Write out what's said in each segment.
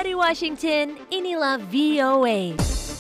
Dari Washington, inilah VOA.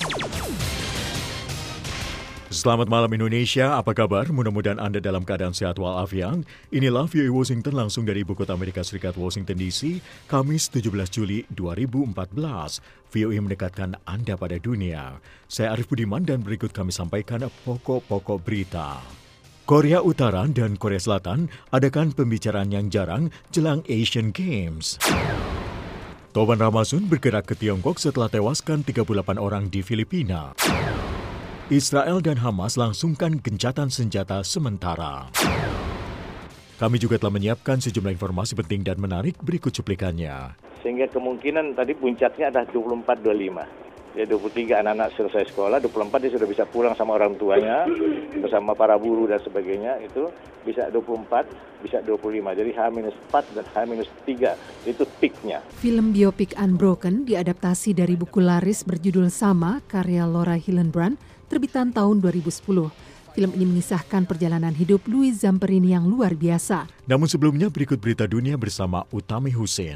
Selamat malam Indonesia, apa kabar? Mudah-mudahan Anda dalam keadaan sehat walafiat. Inilah VOA Washington langsung dari Ibu Kota Amerika Serikat, Washington DC, Kamis 17 Juli 2014. VOA mendekatkan Anda pada dunia. Saya Arif Budiman dan berikut kami sampaikan pokok-pokok berita. Korea Utara dan Korea Selatan adakan pembicaraan yang jarang jelang Asian Games. Toban Ramasun bergerak ke Tiongkok setelah tewaskan 38 orang di Filipina. Israel dan Hamas langsungkan gencatan senjata sementara. Kami juga telah menyiapkan sejumlah informasi penting dan menarik, berikut cuplikannya. Sehingga kemungkinan tadi puncaknya ada 24-25. Ya 23 anak-anak selesai sekolah, 24 dia sudah bisa pulang sama orang tuanya, bersama para buruh dan sebagainya, itu bisa 24, bisa 25. Jadi H-4 dan H-3 itu peaknya. Film biopik Unbroken diadaptasi dari buku laris berjudul sama karya Laura Hillenbrand, terbitan tahun 2010. Film ini mengisahkan perjalanan hidup Louis Zamperini yang luar biasa. Namun sebelumnya berikut berita dunia bersama Utami Hussein.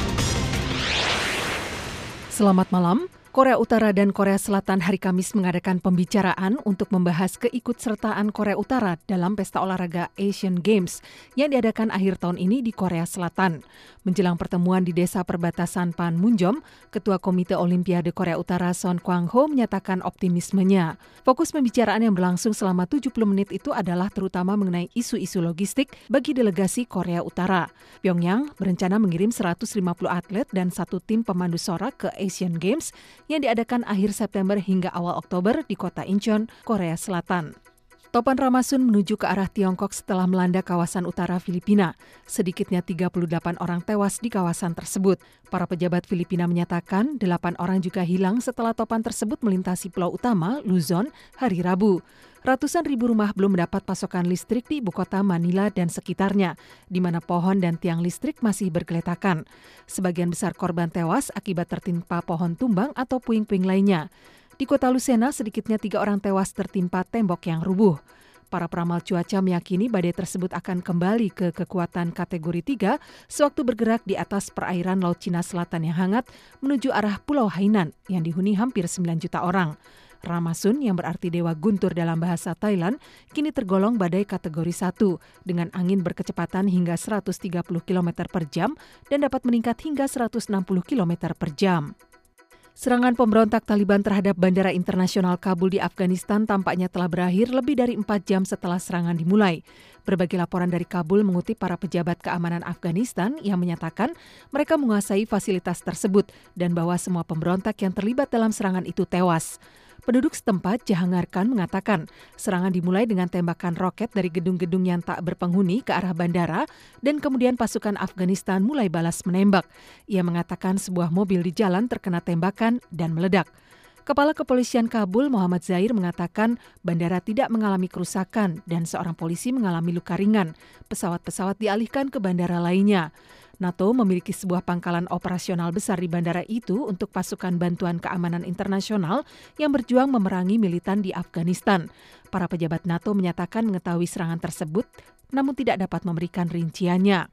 Selamat malam. Korea Utara dan Korea Selatan hari Kamis mengadakan pembicaraan untuk membahas keikutsertaan Korea Utara dalam pesta olahraga Asian Games yang diadakan akhir tahun ini di Korea Selatan. Menjelang pertemuan di desa perbatasan Panmunjom, Ketua Komite Olimpiade Korea Utara Son Kwang-ho menyatakan optimismenya. Fokus pembicaraan yang berlangsung selama 70 menit itu adalah terutama mengenai isu-isu logistik bagi delegasi Korea Utara. Pyongyang berencana mengirim 150 atlet dan satu tim pemandu sorak ke Asian Games yang diadakan akhir September hingga awal Oktober di kota Incheon, Korea Selatan. Topan Ramasun menuju ke arah Tiongkok setelah melanda kawasan utara Filipina. Sedikitnya 38 orang tewas di kawasan tersebut. Para pejabat Filipina menyatakan 8 orang juga hilang setelah topan tersebut melintasi pulau utama, Luzon, hari Rabu. Ratusan ribu rumah belum mendapat pasokan listrik di ibu kota Manila dan sekitarnya, di mana pohon dan tiang listrik masih bergeletakan. Sebagian besar korban tewas akibat tertimpa pohon tumbang atau puing-puing lainnya. Di kota Lucena, sedikitnya 3 orang tewas tertimpa tembok yang rubuh. Para peramal cuaca meyakini badai tersebut akan kembali ke kekuatan kategori 3 sewaktu bergerak di atas perairan Laut Cina Selatan yang hangat menuju arah Pulau Hainan yang dihuni hampir 9 juta orang. Ramasun yang berarti dewa guntur dalam bahasa Thailand kini tergolong badai kategori 1 dengan angin berkecepatan hingga 130 km per jam dan dapat meningkat hingga 160 km per jam. Serangan pemberontak Taliban terhadap Bandara Internasional Kabul di Afghanistan tampaknya telah berakhir lebih dari 4 jam setelah serangan dimulai. Berbagai laporan dari Kabul mengutip para pejabat keamanan Afghanistan yang menyatakan mereka menguasai fasilitas tersebut dan bahwa semua pemberontak yang terlibat dalam serangan itu tewas. Penduduk setempat, Jahangar Khan, mengatakan serangan dimulai dengan tembakan roket dari gedung-gedung yang tak berpenghuni ke arah bandara dan kemudian pasukan Afghanistan mulai balas menembak. Ia mengatakan sebuah mobil di jalan terkena tembakan dan meledak. Kepala Kepolisian Kabul, Muhammad Zahir, mengatakan bandara tidak mengalami kerusakan dan seorang polisi mengalami luka ringan. Pesawat-pesawat dialihkan ke bandara lainnya. NATO memiliki sebuah pangkalan operasional besar di bandara itu untuk pasukan bantuan keamanan internasional yang berjuang memerangi militan di Afghanistan. Para pejabat NATO menyatakan mengetahui serangan tersebut, namun tidak dapat memberikan rinciannya.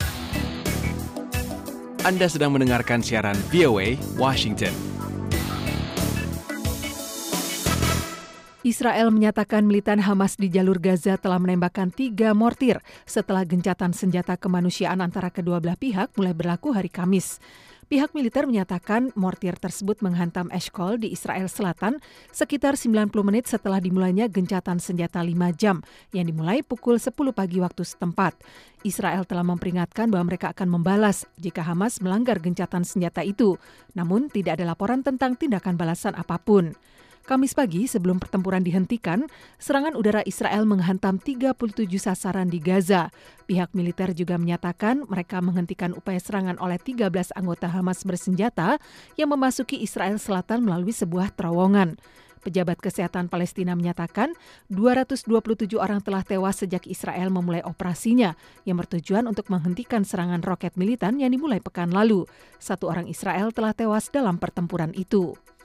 Anda sedang mendengarkan siaran VOA Washington. Israel menyatakan militan Hamas di jalur Gaza telah menembakkan 3 mortir setelah gencatan senjata kemanusiaan antara kedua belah pihak mulai berlaku hari Kamis. Pihak militer menyatakan mortir tersebut menghantam Eshkol di Israel Selatan sekitar 90 menit setelah dimulainya gencatan senjata 5 jam yang dimulai pukul 10 pagi waktu setempat. Israel telah memperingatkan bahwa mereka akan membalas jika Hamas melanggar gencatan senjata itu, namun tidak ada laporan tentang tindakan balasan apapun. Kamis pagi sebelum pertempuran dihentikan, serangan udara Israel menghantam 37 sasaran di Gaza. Pihak militer juga menyatakan mereka menghentikan upaya serangan oleh 13 anggota Hamas bersenjata yang memasuki Israel Selatan melalui sebuah terowongan. Pejabat Kesehatan Palestina menyatakan 227 orang telah tewas sejak Israel memulai operasinya yang bertujuan untuk menghentikan serangan roket militan yang dimulai pekan lalu. 1 orang Israel telah tewas dalam pertempuran itu.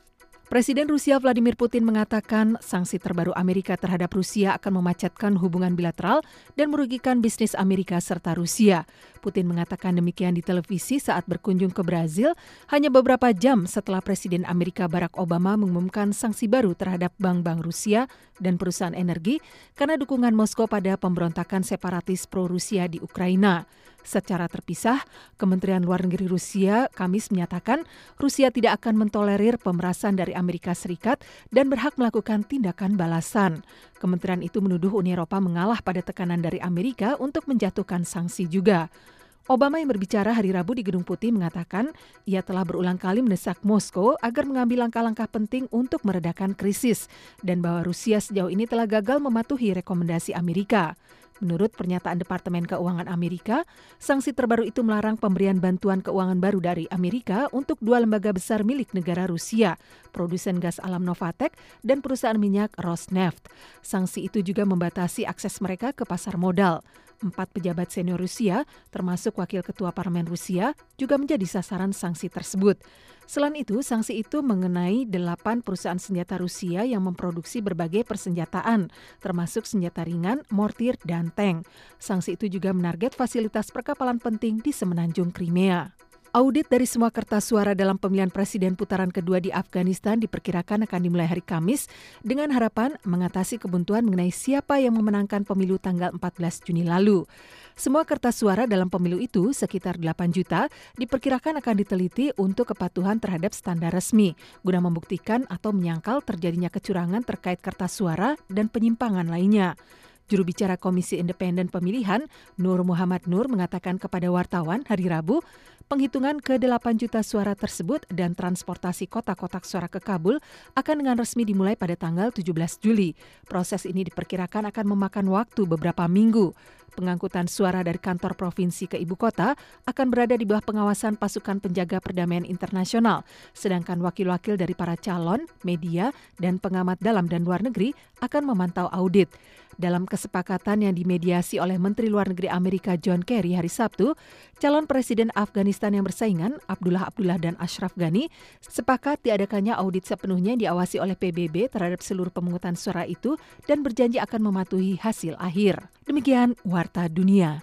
Presiden Rusia Vladimir Putin mengatakan sanksi terbaru Amerika terhadap Rusia akan memacatkan hubungan bilateral dan merugikan bisnis Amerika serta Rusia. Putin mengatakan demikian di televisi saat berkunjung ke Brazil hanya beberapa jam setelah Presiden Amerika Barack Obama mengumumkan sanksi baru terhadap bank-bank Rusia dan perusahaan energi karena dukungan Moskow pada pemberontakan separatis pro-Rusia di Ukraina. Secara terpisah, Kementerian Luar Negeri Rusia Kamis menyatakan Rusia tidak akan mentolerir pemerasan dari Amerika Serikat dan berhak melakukan tindakan balasan. Kementerian itu menuduh Uni Eropa mengalah pada tekanan dari Amerika untuk menjatuhkan sanksi juga. Obama yang berbicara hari Rabu di Gedung Putih mengatakan ia telah berulang kali mendesak Moskow agar mengambil langkah-langkah penting untuk meredakan krisis dan bahwa Rusia sejauh ini telah gagal mematuhi rekomendasi Amerika. Menurut pernyataan Departemen Keuangan Amerika, sanksi terbaru itu melarang pemberian bantuan keuangan baru dari Amerika untuk dua lembaga besar milik negara Rusia, produsen gas alam Novatek dan perusahaan minyak Rosneft. Sanksi itu juga membatasi akses mereka ke pasar modal. 4 pejabat senior Rusia, termasuk Wakil Ketua Parlemen Rusia, juga menjadi sasaran sanksi tersebut. Selain itu, sanksi itu mengenai 8 perusahaan senjata Rusia yang memproduksi berbagai persenjataan, termasuk senjata ringan, mortir, dan tank. Sanksi itu juga menarget fasilitas perkapalan penting di semenanjung Crimea. Audit dari semua kertas suara dalam pemilihan presiden putaran kedua di Afghanistan diperkirakan akan dimulai hari Kamis dengan harapan mengatasi kebuntuan mengenai siapa yang memenangkan pemilu tanggal 14 Juni lalu. Semua kertas suara dalam pemilu itu, sekitar 8 juta, diperkirakan akan diteliti untuk kepatuhan terhadap standar resmi, guna membuktikan atau menyangkal terjadinya kecurangan terkait kertas suara dan penyimpangan lainnya. Juru bicara Komisi Independen Pemilihan, Nur Muhammad Nur, mengatakan kepada wartawan hari Rabu, penghitungan ke-8 juta suara tersebut dan transportasi kotak-kotak suara ke Kabul akan dengan resmi dimulai pada tanggal 17 Juli. Proses ini diperkirakan akan memakan waktu beberapa minggu. Pengangkutan suara dari kantor provinsi ke ibu kota akan berada di bawah pengawasan pasukan penjaga perdamaian internasional, sedangkan wakil-wakil dari para calon, media, dan pengamat dalam dan luar negeri akan memantau audit. Dalam kesepakatan yang dimediasi oleh Menteri Luar Negeri Amerika John Kerry hari Sabtu, calon Presiden Afghanistan yang bersaingan, Abdullah dan Ashraf Ghani, sepakat diadakannya audit sepenuhnya diawasi oleh PBB terhadap seluruh pemungutan suara itu dan berjanji akan mematuhi hasil akhir. Demikian Warta Dunia.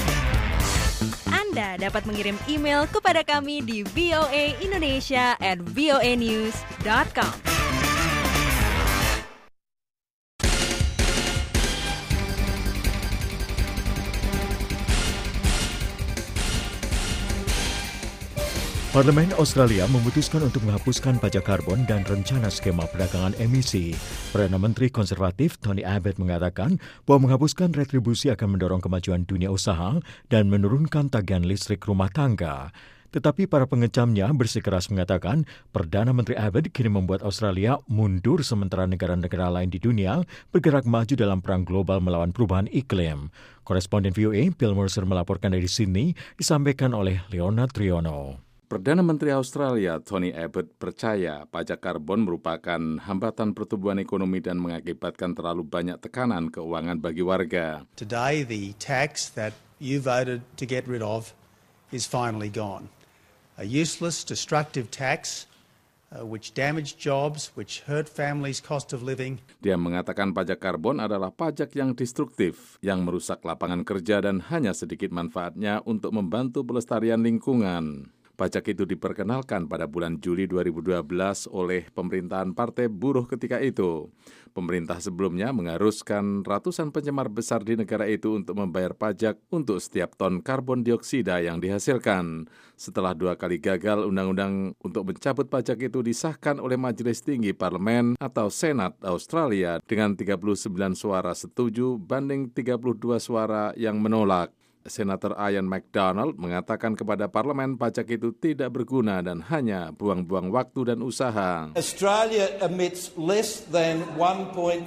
Anda dapat mengirim email kepada kami di voaindonesia@voanews.com. Parlemen Australia memutuskan untuk menghapuskan pajak karbon dan rencana skema perdagangan emisi. Perdana Menteri Konservatif Tony Abbott mengatakan bahwa menghapuskan retribusi akan mendorong kemajuan dunia usaha dan menurunkan tagihan listrik rumah tangga. Tetapi para pengecamnya bersikeras mengatakan Perdana Menteri Abbott kini membuat Australia mundur sementara negara-negara lain di dunia bergerak maju dalam perang global melawan perubahan iklim. Koresponden VOA Bill Mercer melaporkan dari Sydney, disampaikan oleh Leona Triono. Perdana Menteri Australia Tony Abbott percaya pajak karbon merupakan hambatan pertumbuhan ekonomi dan mengakibatkan terlalu banyak tekanan keuangan bagi warga. Today the tax that you voted to get rid of is finally gone. A useless, destructive tax which damaged jobs, which hurt families' cost of living. Dia mengatakan pajak karbon adalah pajak yang destruktif, yang merusak lapangan kerja dan hanya sedikit manfaatnya untuk membantu pelestarian lingkungan. Pajak itu diperkenalkan pada bulan Juli 2012 oleh pemerintahan Partai Buruh ketika itu. Pemerintah sebelumnya mengharuskan ratusan pencemar besar di negara itu untuk membayar pajak untuk setiap ton karbon dioksida yang dihasilkan. Setelah 2 kali gagal, undang-undang untuk mencabut pajak itu disahkan oleh Majelis Tinggi Parlemen atau Senat Australia dengan 39 suara setuju banding 32 suara yang menolak. Senator Ian MacDonald mengatakan kepada parlemen pajak itu tidak berguna dan hanya buang-buang waktu dan usaha. Australia emits less than 1.4%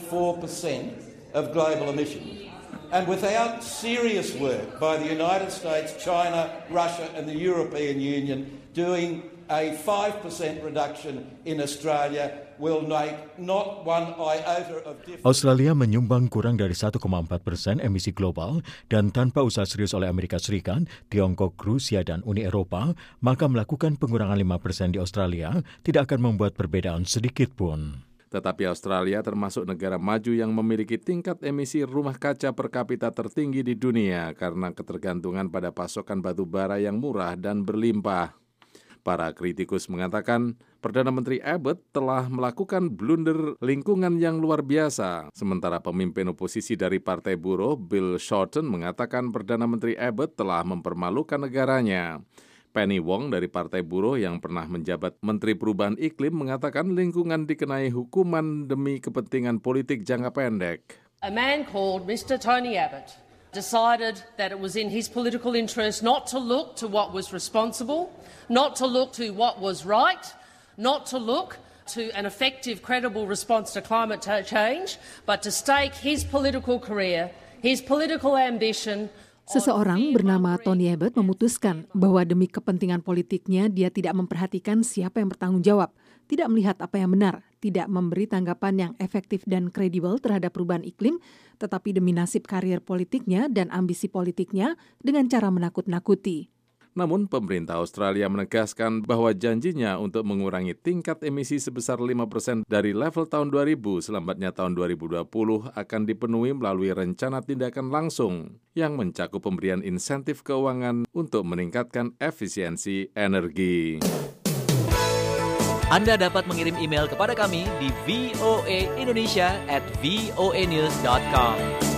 of global emissions. And without serious work by the United States, China, Russia and the European Union doing a 5% reduction in Australia, will make not one iota of difference. Australia menyumbang kurang dari 1,4% emisi global dan tanpa usaha serius oleh Amerika Serikat, Tiongkok, Rusia dan Uni Eropa, maka melakukan pengurangan 5% di Australia tidak akan membuat perbedaan sedikit pun. Tetapi Australia termasuk negara maju yang memiliki tingkat emisi rumah kaca per kapita tertinggi di dunia karena ketergantungan pada pasokan batu bara yang murah dan berlimpah. Para kritikus mengatakan Perdana Menteri Abbott telah melakukan blunder lingkungan yang luar biasa. Sementara pemimpin oposisi dari Partai Buruh, Bill Shorten, mengatakan Perdana Menteri Abbott telah mempermalukan negaranya. Penny Wong dari Partai Buruh yang pernah menjabat Menteri Perubahan Iklim mengatakan lingkungan dikenai hukuman demi kepentingan politik jangka pendek. A man called Mr. Tony Abbott decided that it was in his political interest not to look to what was responsible, not to look to what was right, not to look to an effective, credible response to climate change, but to stake his political career, his political ambition. Seseorang bernama Tony Abbott memutuskan bahwa demi kepentingan politiknya dia tidak memperhatikan siapa yang bertanggung jawab, tidak melihat apa yang benar, tidak memberi tanggapan yang efektif dan kredibel terhadap perubahan iklim, tetapi demi nasib karir politiknya dan ambisi politiknya dengan cara menakut-nakuti. Namun pemerintah Australia menegaskan bahwa janjinya untuk mengurangi tingkat emisi sebesar 5% dari level tahun 2000 selambatnya tahun 2020 akan dipenuhi melalui rencana tindakan langsung yang mencakup pemberian insentif keuangan untuk meningkatkan efisiensi energi. Anda dapat mengirim email kepada kami di voaindonesia@voanews.com.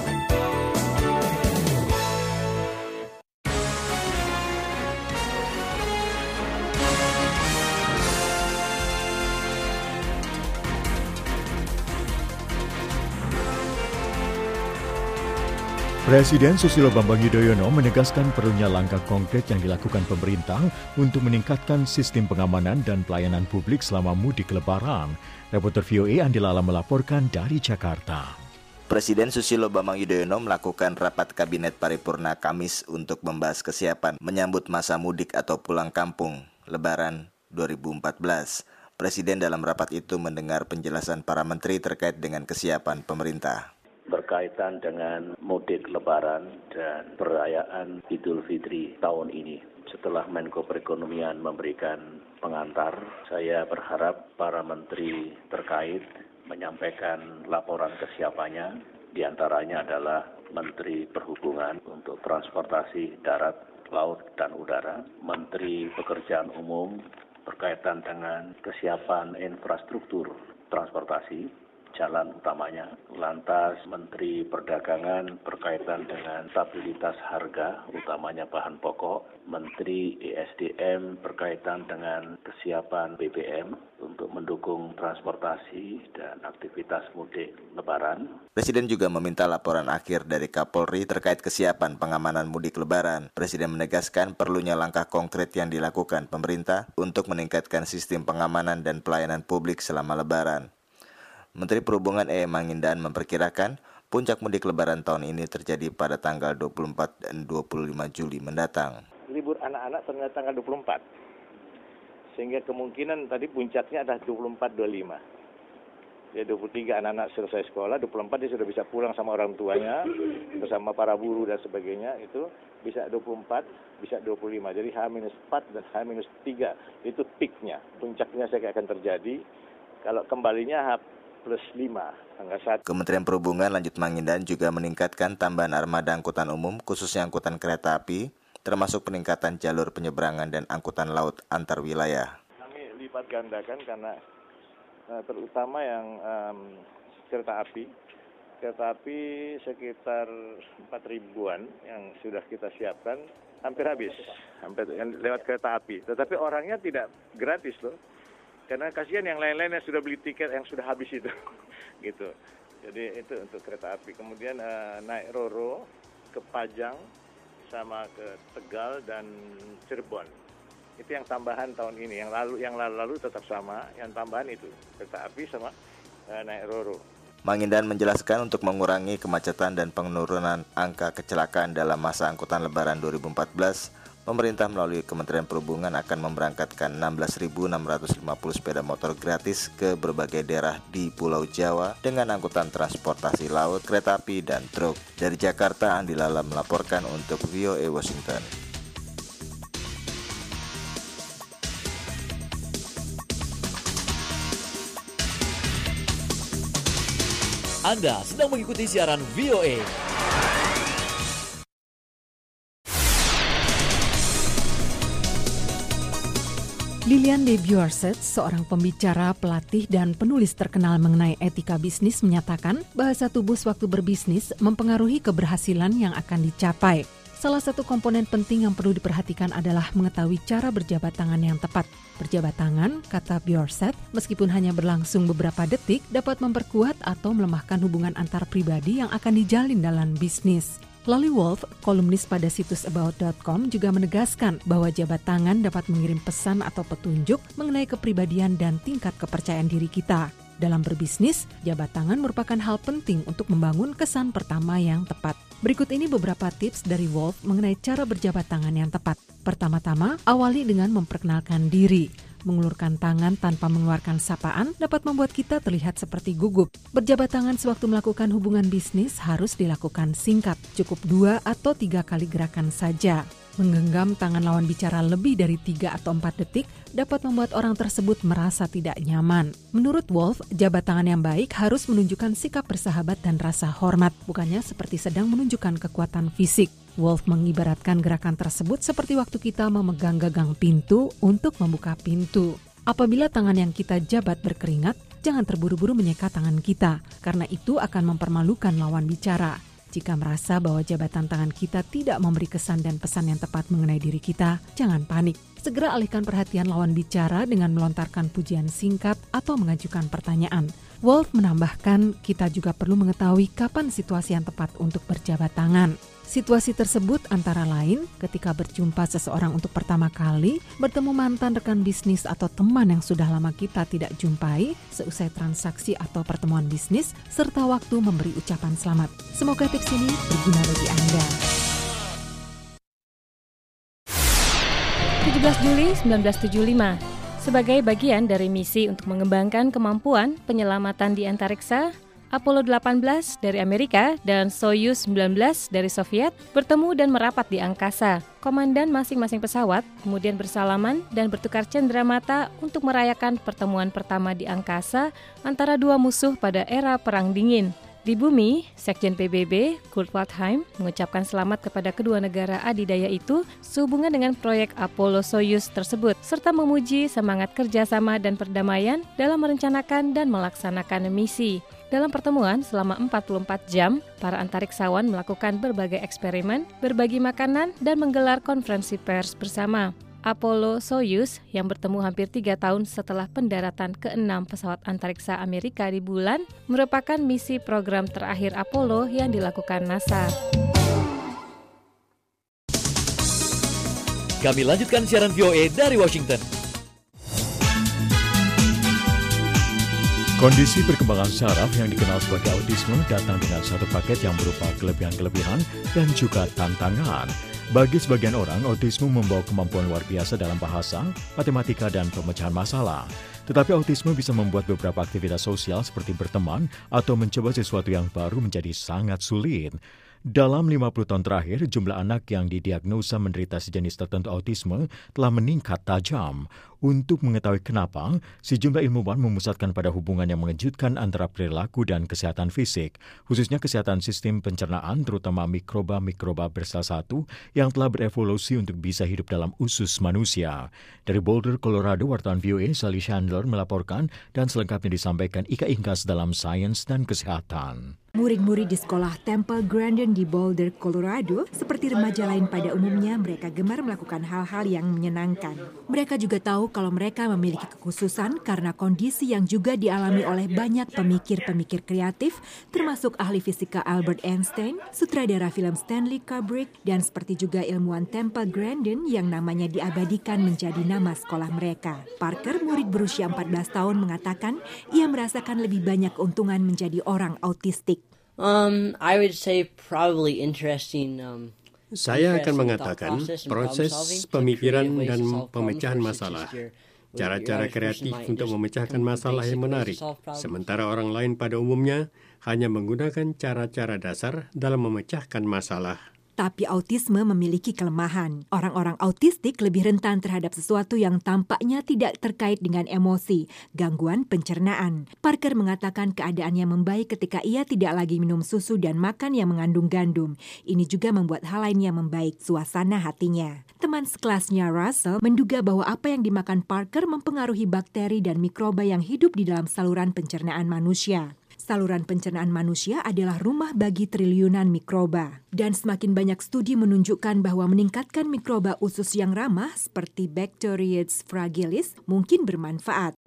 Presiden Susilo Bambang Yudhoyono menegaskan perlunya langkah konkret yang dilakukan pemerintah untuk meningkatkan sistem pengamanan dan pelayanan publik selama mudik Lebaran. Reporter VOA Andi Lala melaporkan dari Jakarta. Presiden Susilo Bambang Yudhoyono melakukan rapat kabinet paripurna Kamis untuk membahas kesiapan menyambut masa mudik atau pulang kampung Lebaran 2014. Presiden dalam rapat itu mendengar penjelasan para menteri terkait dengan kesiapan pemerintah. Berkaitan dengan mudik Lebaran dan perayaan Idul Fitri tahun ini. Setelah Menko Perekonomian memberikan pengantar, saya berharap para menteri terkait menyampaikan laporan kesiapannya. Di antaranya adalah Menteri Perhubungan untuk transportasi darat, laut, dan udara, Menteri Pekerjaan Umum berkaitan dengan kesiapan infrastruktur transportasi, jalan utamanya, lantas Menteri Perdagangan berkaitan dengan stabilitas harga, utamanya bahan pokok, Menteri ESDM berkaitan dengan kesiapan BBM untuk mendukung transportasi dan aktivitas mudik Lebaran. Presiden juga meminta laporan akhir dari Kapolri terkait kesiapan pengamanan mudik Lebaran. Presiden menegaskan perlunya langkah konkret yang dilakukan pemerintah untuk meningkatkan sistem pengamanan dan pelayanan publik selama Lebaran. Menteri Perhubungan Mangindan memperkirakan puncak mudik Lebaran tahun ini terjadi pada tanggal 24 dan 25 Juli mendatang. Libur anak-anak ternyata tanggal 24. Sehingga kemungkinan tadi puncaknya adalah 24-25. Ya 23 anak-anak selesai sekolah, 24 dia sudah bisa pulang sama orang tuanya, bersama para buruh dan sebagainya, itu bisa 24, bisa 25. Jadi H-4 dan H-3 itu peaknya, puncaknya saya akan terjadi. Kalau kembalinya H+5, tanggal 1. Kementerian Perhubungan lanjut Mangindan juga meningkatkan tambahan armada angkutan umum, khususnya angkutan kereta api, termasuk peningkatan jalur penyeberangan dan angkutan laut antar wilayah. Kami lipat gandakan karena terutama yang kereta api sekitar 4.000-an yang sudah kita siapkan, hampir habis, lewat kereta api. Tetapi orangnya tidak gratis loh. Karena kasihan yang lain-lain yang sudah beli tiket yang sudah habis itu, gitu. Jadi itu untuk kereta api. Kemudian naik Roro ke Pajang sama ke Tegal dan Cirebon. Itu yang tambahan tahun ini. Yang lalu tetap sama. Yang tambahan itu kereta api sama naik Roro. Mangindan menjelaskan untuk mengurangi kemacetan dan penurunan angka kecelakaan dalam masa angkutan Lebaran 2014, pemerintah melalui Kementerian Perhubungan akan memberangkatkan 16.650 sepeda motor gratis ke berbagai daerah di Pulau Jawa dengan angkutan transportasi laut, kereta api, dan truk. Dari Jakarta, Andi Lala melaporkan untuk VOA Washington. Anda sedang mengikuti siaran VOA. Lilian de Biorseth, seorang pembicara, pelatih, dan penulis terkenal mengenai etika bisnis, menyatakan bahasa tubuh sewaktu berbisnis mempengaruhi keberhasilan yang akan dicapai. Salah satu komponen penting yang perlu diperhatikan adalah mengetahui cara berjabat tangan yang tepat. Berjabat tangan, kata Biorseth, meskipun hanya berlangsung beberapa detik, dapat memperkuat atau melemahkan hubungan antar pribadi yang akan dijalin dalam bisnis. Lolly Wolf, kolumnis pada situs about.com, juga menegaskan bahwa jabat tangan dapat mengirim pesan atau petunjuk mengenai kepribadian dan tingkat kepercayaan diri kita. Dalam berbisnis, jabat tangan merupakan hal penting untuk membangun kesan pertama yang tepat. Berikut ini beberapa tips dari Wolf mengenai cara berjabat tangan yang tepat. Pertama-tama, awali dengan memperkenalkan diri. Mengulurkan tangan tanpa mengeluarkan sapaan dapat membuat kita terlihat seperti gugup. Berjabat tangan sewaktu melakukan hubungan bisnis harus dilakukan singkat, cukup 2 atau 3 kali gerakan saja. Menggenggam tangan lawan bicara lebih dari 3 atau 4 detik dapat membuat orang tersebut merasa tidak nyaman. Menurut Wolf, jabat tangan yang baik harus menunjukkan sikap bersahabat dan rasa hormat, bukannya seperti sedang menunjukkan kekuatan fisik. Wolf mengibaratkan gerakan tersebut seperti waktu kita memegang gagang pintu untuk membuka pintu. Apabila tangan yang kita jabat berkeringat, jangan terburu-buru menyeka tangan kita, karena itu akan mempermalukan lawan bicara. Jika merasa bahwa jabatan tangan kita tidak memberi kesan dan pesan yang tepat mengenai diri kita, jangan panik. Segera alihkan perhatian lawan bicara dengan melontarkan pujian singkat atau mengajukan pertanyaan. Wolf menambahkan, kita juga perlu mengetahui kapan situasi yang tepat untuk berjabat tangan. Situasi tersebut antara lain ketika berjumpa seseorang untuk pertama kali, bertemu mantan rekan bisnis atau teman yang sudah lama kita tidak jumpai, seusai transaksi atau pertemuan bisnis, serta waktu memberi ucapan selamat. Semoga tips ini berguna bagi Anda. 17 Juli 1975. Sebagai bagian dari misi untuk mengembangkan kemampuan penyelamatan di antariksa, Apollo 18 dari Amerika dan Soyuz 19 dari Soviet bertemu dan merapat di angkasa. Komandan masing-masing pesawat kemudian bersalaman dan bertukar cenderamata untuk merayakan pertemuan pertama di angkasa antara dua musuh pada era Perang Dingin. Di bumi, Sekjen PBB, Kurt Waldheim, mengucapkan selamat kepada kedua negara adidaya itu sehubungan dengan proyek Apollo-Soyuz tersebut, serta memuji semangat kerjasama dan perdamaian dalam merencanakan dan melaksanakan misi. Dalam pertemuan selama 44 jam, para antariksawan melakukan berbagai eksperimen, berbagi makanan, dan menggelar konferensi pers bersama. Apollo-Soyuz yang bertemu hampir 3 tahun setelah pendaratan ke-6 pesawat antariksa Amerika di bulan merupakan misi program terakhir Apollo yang dilakukan NASA. Kami lanjutkan siaran VOA dari Washington. Kondisi perkembangan saraf yang dikenal sebagai autisme datang dengan satu paket yang berupa kelebihan-kelebihan dan juga tantangan. Bagi sebagian orang, autisme membawa kemampuan luar biasa dalam bahasa, matematika, dan pemecahan masalah. Tetapi autisme bisa membuat beberapa aktivitas sosial seperti berteman atau mencoba sesuatu yang baru menjadi sangat sulit. Dalam 50 tahun terakhir, jumlah anak yang didiagnosa menderita sejenis tertentu autisme telah meningkat tajam. Untuk mengetahui kenapa, sejumlah ilmuwan memusatkan pada hubungan yang mengejutkan antara perilaku dan kesehatan fisik, khususnya kesehatan sistem pencernaan, terutama mikroba-mikroba bersel satu yang telah berevolusi untuk bisa hidup dalam usus manusia. Dari Boulder, Colorado, wartawan VOA Sally Chandler melaporkan dan selengkapnya disampaikan Ika Ingkas dalam Sains dan Kesehatan. Murid-murid di sekolah Temple Grandin di Boulder, Colorado, seperti remaja lain pada umumnya, mereka gemar melakukan hal-hal yang menyenangkan. Mereka juga tahu kalau mereka memiliki kekhususan karena kondisi yang juga dialami oleh banyak pemikir-pemikir kreatif, termasuk ahli fisika Albert Einstein, sutradara film Stanley Kubrick, dan seperti juga ilmuwan Temple Grandin yang namanya diabadikan menjadi nama sekolah mereka. Parker, murid berusia 14 tahun, mengatakan ia merasakan lebih banyak keuntungan menjadi orang autistik. I would say probably interesting Saya akan mengatakan proses pemikiran dan pemecahan masalah. Cara-cara kreatif untuk memecahkan masalah yang menarik, sementara orang lain pada umumnya hanya menggunakan cara-cara dasar dalam memecahkan masalah. Tapi autisme memiliki kelemahan. Orang-orang autistik lebih rentan terhadap sesuatu yang tampaknya tidak terkait dengan emosi, gangguan pencernaan. Parker mengatakan keadaannya membaik ketika ia tidak lagi minum susu dan makan yang mengandung gandum. Ini juga membuat hal lainnya membaik, suasana hatinya. Teman sekelasnya Russell menduga bahwa apa yang dimakan Parker mempengaruhi bakteri dan mikroba yang hidup di dalam saluran pencernaan manusia. Saluran pencernaan manusia adalah rumah bagi triliunan mikroba. Dan semakin banyak studi menunjukkan bahwa meningkatkan mikroba usus yang ramah seperti Bacteroides fragilis mungkin bermanfaat.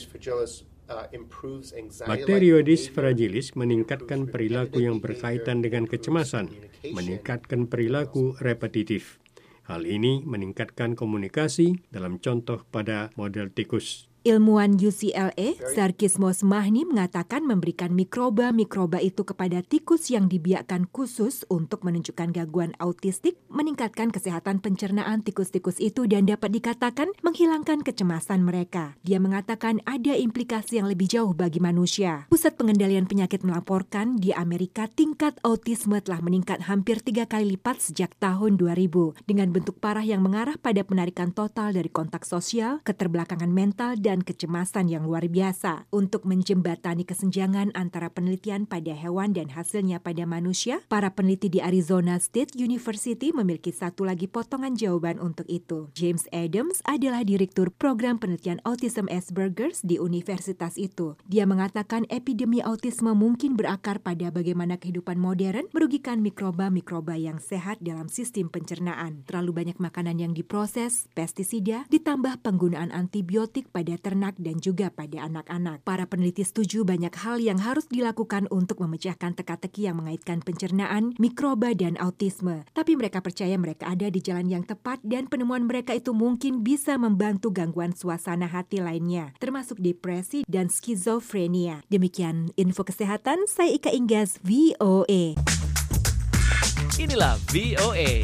Bacteroides fragilis meningkatkan perilaku yang berkaitan dengan kecemasan, meningkatkan perilaku repetitif. Hal ini meningkatkan komunikasi dalam contoh pada model tikus. Ilmuwan UCLA, Sarkis Mosmahni mengatakan memberikan mikroba-mikroba itu kepada tikus yang dibiakkan khusus untuk menunjukkan gangguan autistik meningkatkan kesehatan pencernaan tikus-tikus itu dan dapat dikatakan menghilangkan kecemasan mereka. Dia mengatakan ada implikasi yang lebih jauh bagi manusia. Pusat Pengendalian Penyakit melaporkan di Amerika tingkat autisme telah meningkat hampir 3 kali lipat sejak tahun 2000 dengan bentuk parah yang mengarah pada penarikan total dari kontak sosial, keterbelakangan mental, dan kecemasan yang luar biasa. Untuk menjembatani kesenjangan antara penelitian pada hewan dan hasilnya pada manusia, para peneliti di Arizona State University memiliki satu lagi potongan jawaban untuk itu. James Adams adalah direktur program penelitian autism Asperger's di universitas itu. Dia mengatakan epidemi autisme mungkin berakar pada bagaimana kehidupan modern merugikan mikroba-mikroba yang sehat dalam sistem pencernaan. Terlalu banyak makanan yang diproses, pestisida, ditambah penggunaan antibiotik pada ternak dan juga pada anak-anak. Para peneliti setuju banyak hal yang harus dilakukan untuk memecahkan teka-teki yang mengaitkan pencernaan, mikroba, dan autisme. Tapi mereka percaya mereka ada di jalan yang tepat dan penemuan mereka itu mungkin bisa membantu gangguan suasana hati lainnya, termasuk depresi dan skizofrenia. Demikian info kesehatan, saya Ika Inggas, VOA. Inilah VOA.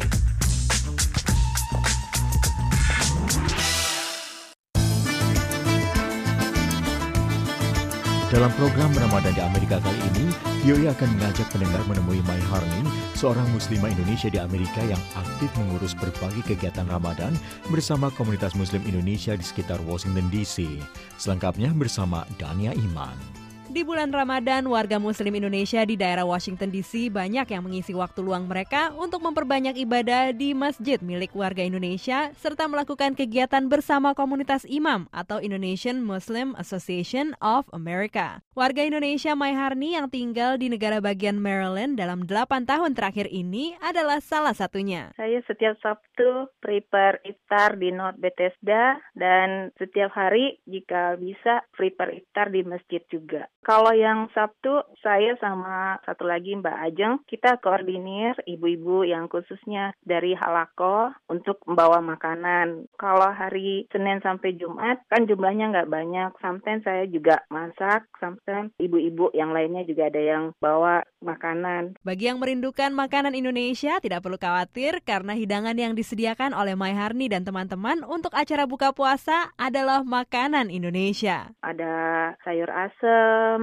Dalam program Ramadan di Amerika kali ini, VOA akan mengajak pendengar menemui Mai Harni, seorang muslimah Indonesia di Amerika yang aktif mengurus berbagai kegiatan Ramadan bersama komunitas Muslim Indonesia di sekitar Washington DC. Selengkapnya bersama Dania Iman. Di bulan Ramadan, warga Muslim Indonesia di daerah Washington DC banyak yang mengisi waktu luang mereka untuk memperbanyak ibadah di masjid milik warga Indonesia serta melakukan kegiatan bersama komunitas imam atau Indonesian Muslim Association of America. Warga Indonesia Mai Harni yang tinggal di negara bagian Maryland dalam 8 tahun terakhir ini adalah salah satunya. Saya setiap Sabtu prepare iftar di North Bethesda dan setiap hari jika bisa prepare iftar di masjid juga. Kalau yang Sabtu, saya sama satu lagi Mbak Ajeng, kita koordinir ibu-ibu yang khususnya dari Halako untuk membawa makanan. Kalau hari Senin sampai Jumat, kan jumlahnya nggak banyak. Sometimes saya juga masak, sometimes ibu-ibu yang lainnya juga ada yang bawa makanan. Bagi yang merindukan makanan Indonesia, tidak perlu khawatir karena hidangan yang disediakan oleh Mai Harni dan teman-teman untuk acara buka puasa adalah makanan Indonesia. Ada sayur asem,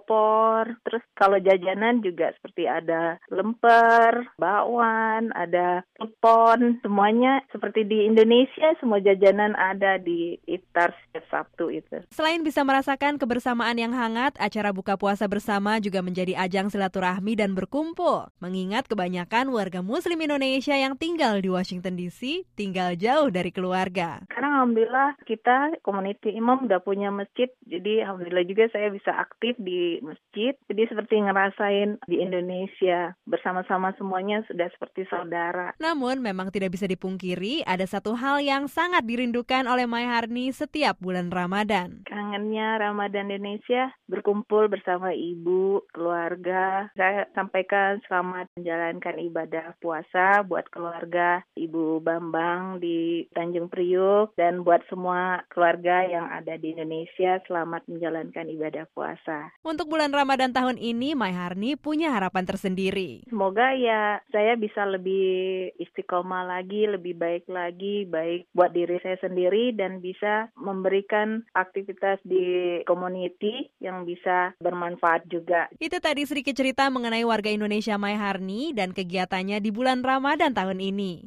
opor, terus kalau jajanan juga seperti ada lemper, bakwan, ada tepon, semuanya seperti di Indonesia, semua jajanan ada di iftar setiap Sabtu itu. Selain bisa merasakan kebersamaan yang hangat, acara buka puasa bersama juga menjadi ajang silaturahmi dan berkumpul. Mengingat kebanyakan warga Muslim Indonesia yang tinggal di Washington DC tinggal jauh dari keluarga. Karena alhamdulillah kita community imam udah punya masjid, jadi alhamdulillah juga saya bisa aktif di masjid. Jadi seperti ngerasain di Indonesia bersama-sama semuanya sudah seperti saudara. Namun memang tidak bisa dipungkiri ada satu hal yang sangat dirindukan oleh Mai Harni setiap bulan Ramadan. Kangennya Ramadan Indonesia, berkumpul bersama ibu, keluarga. Saya sampaikan selamat menjalankan ibadah puasa buat keluarga Ibu Bambang di Tanjung Priuk dan buat semua keluarga yang ada di Indonesia selamat menjalankan ibadah puasa. puasa. Untuk bulan Ramadan tahun ini, Mai Harni punya harapan tersendiri. Semoga ya saya bisa lebih istiqomah lagi, lebih baik lagi, baik buat diri saya sendiri dan bisa memberikan aktivitas di community yang bisa bermanfaat juga. Itu tadi sedikit cerita mengenai warga Indonesia Mai Harni dan kegiatannya di bulan Ramadan tahun ini.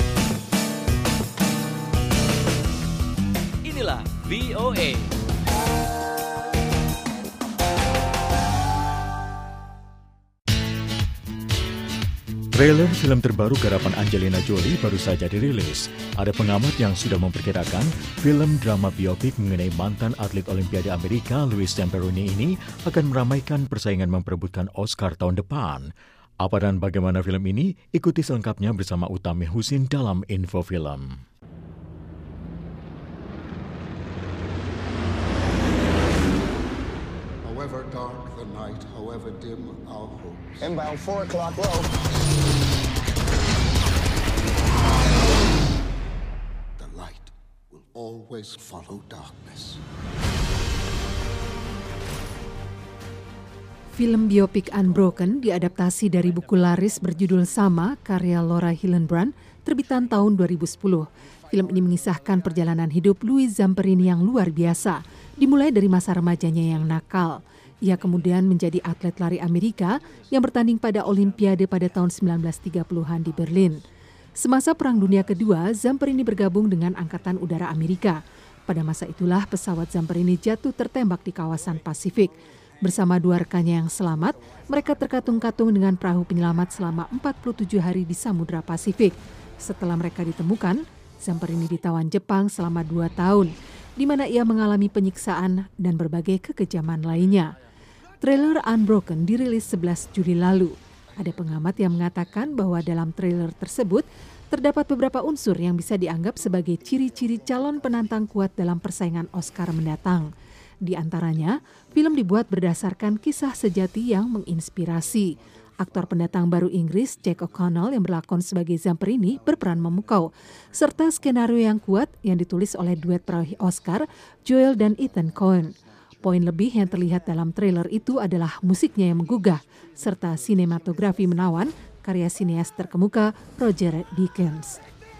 Inilah VOA. Trailer film terbaru garapan Angelina Jolie baru saja dirilis. Ada pengamat yang sudah memperkirakan film drama biopik mengenai mantan atlet Olimpiade Amerika Louis Zamperini ini akan meramaikan persaingan memperebutkan Oscar tahun depan. Apa dan bagaimana film ini? Ikuti selengkapnya bersama Utami Husin dalam Info Film. However dark the night, however dim our hopes. Inbound 4 o'clock low. The light will always follow darkness. Film biopik Unbroken diadaptasi dari buku laris berjudul sama karya Laura Hillenbrand terbitan tahun 2010. Film ini mengisahkan perjalanan hidup Louis Zamperini yang luar biasa, dimulai dari masa remajanya yang nakal. Ia kemudian menjadi atlet lari Amerika yang bertanding pada Olimpiade pada tahun 1930-an di Berlin. Semasa Perang Dunia Kedua, Zamperini bergabung dengan Angkatan Udara Amerika. Pada masa itulah pesawat Zamperini jatuh tertembak di kawasan Pasifik. Bersama dua rekannya yang selamat, mereka terkatung-katung dengan perahu penyelamat selama 47 hari di Samudra Pasifik. Setelah mereka ditemukan, Zamperini ditawan Jepang selama 2 tahun, di mana ia mengalami penyiksaan dan berbagai kekejaman lainnya. Trailer Unbroken dirilis 11 Juli lalu. Ada pengamat yang mengatakan bahwa dalam trailer tersebut terdapat beberapa unsur yang bisa dianggap sebagai ciri-ciri calon penantang kuat dalam persaingan Oscar mendatang. Di antaranya, film dibuat berdasarkan kisah sejati yang menginspirasi. Aktor pendatang baru Inggris, Jack O'Connell yang berlakon sebagai Zamperini berperan memukau, serta skenario yang kuat yang ditulis oleh duet peraih Oscar, Joel dan Ethan Coen. Poin lebih yang terlihat dalam trailer itu adalah musiknya yang menggugah, serta sinematografi menawan karya sineas terkemuka Roger Deakins.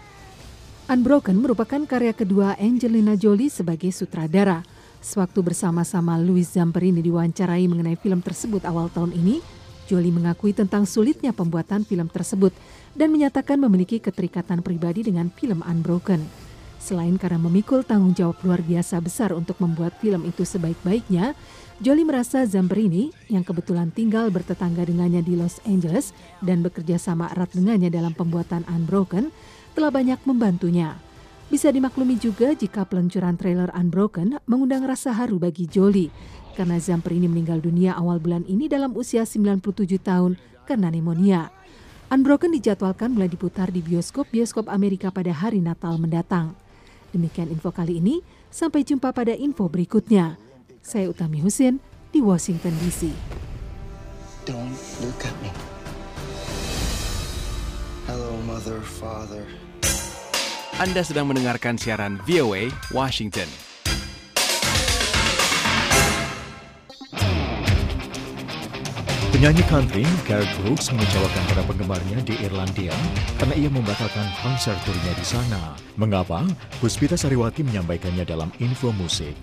Unbroken merupakan karya kedua Angelina Jolie sebagai sutradara. Sewaktu bersama-sama Louis Zamperini diwawancarai mengenai film tersebut awal tahun ini, Jolie mengakui tentang sulitnya pembuatan film tersebut dan menyatakan memiliki keterikatan pribadi dengan film Unbroken. Selain karena memikul tanggung jawab luar biasa besar untuk membuat film itu sebaik-baiknya, Jolie merasa Zamperini, yang kebetulan tinggal bertetangga dengannya di Los Angeles dan bekerja sama erat dengannya dalam pembuatan Unbroken, telah banyak membantunya. Bisa dimaklumi juga jika peluncuran trailer Unbroken mengundang rasa haru bagi Jolie, karena Zamperini meninggal dunia awal bulan ini dalam usia 97 tahun karena pneumonia. Unbroken dijadwalkan mulai diputar di bioskop-bioskop Amerika pada hari Natal mendatang. Demikian info kali ini, sampai jumpa pada info berikutnya. Saya Utami Husin di Washington DC. Don't look at me. Hello, mother, father. Anda sedang mendengarkan siaran VOA Washington. Penyanyi country Garth Brooks mengecewakan para penggemarnya di Irlandia karena ia membatalkan konser turnya di sana. Mengapa? Puspita Sariwati menyampaikannya dalam Info Musik.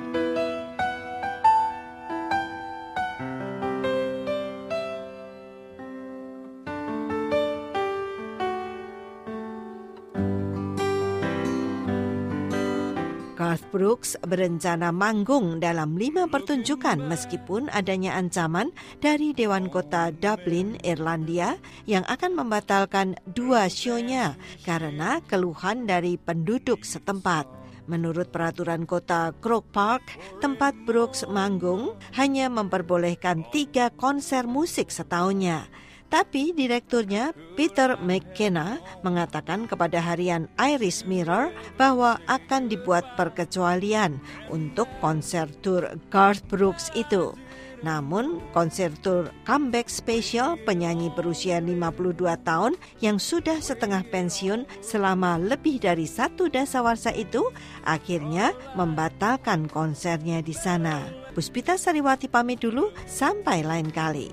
Garth Brooks berencana manggung dalam 5 pertunjukan meskipun adanya ancaman dari Dewan Kota Dublin, Irlandia yang akan membatalkan 2 show-nya karena keluhan dari penduduk setempat. Menurut peraturan kota Croke Park, tempat Brooks manggung hanya memperbolehkan 3 konser musik setahunnya. Tapi direkturnya Peter McKenna mengatakan kepada harian Irish Mirror bahwa akan dibuat perkecualian untuk konser tur Garth Brooks itu. Namun konser tur comeback special penyanyi berusia 52 tahun yang sudah setengah pensiun selama lebih dari 1 dasawarsa itu akhirnya membatalkan konsernya di sana. Puspita Sariwati pamit dulu, sampai lain kali.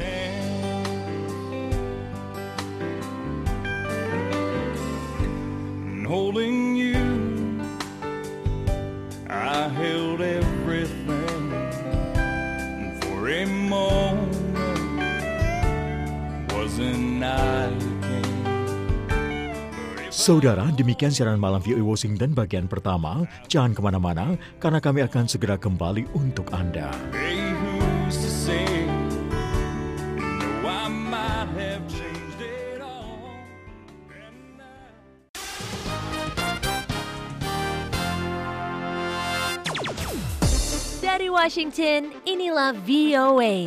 Holding you, I held everything for a moment. Wasn't I king? Saudara, demikian siaran malam VOA Washington bagian pertama. Jangan kemana-mana, karena kami akan segera kembali untuk Anda. Hey, who's to say? No, I might have changed it all. Dari Washington, inilah VOA.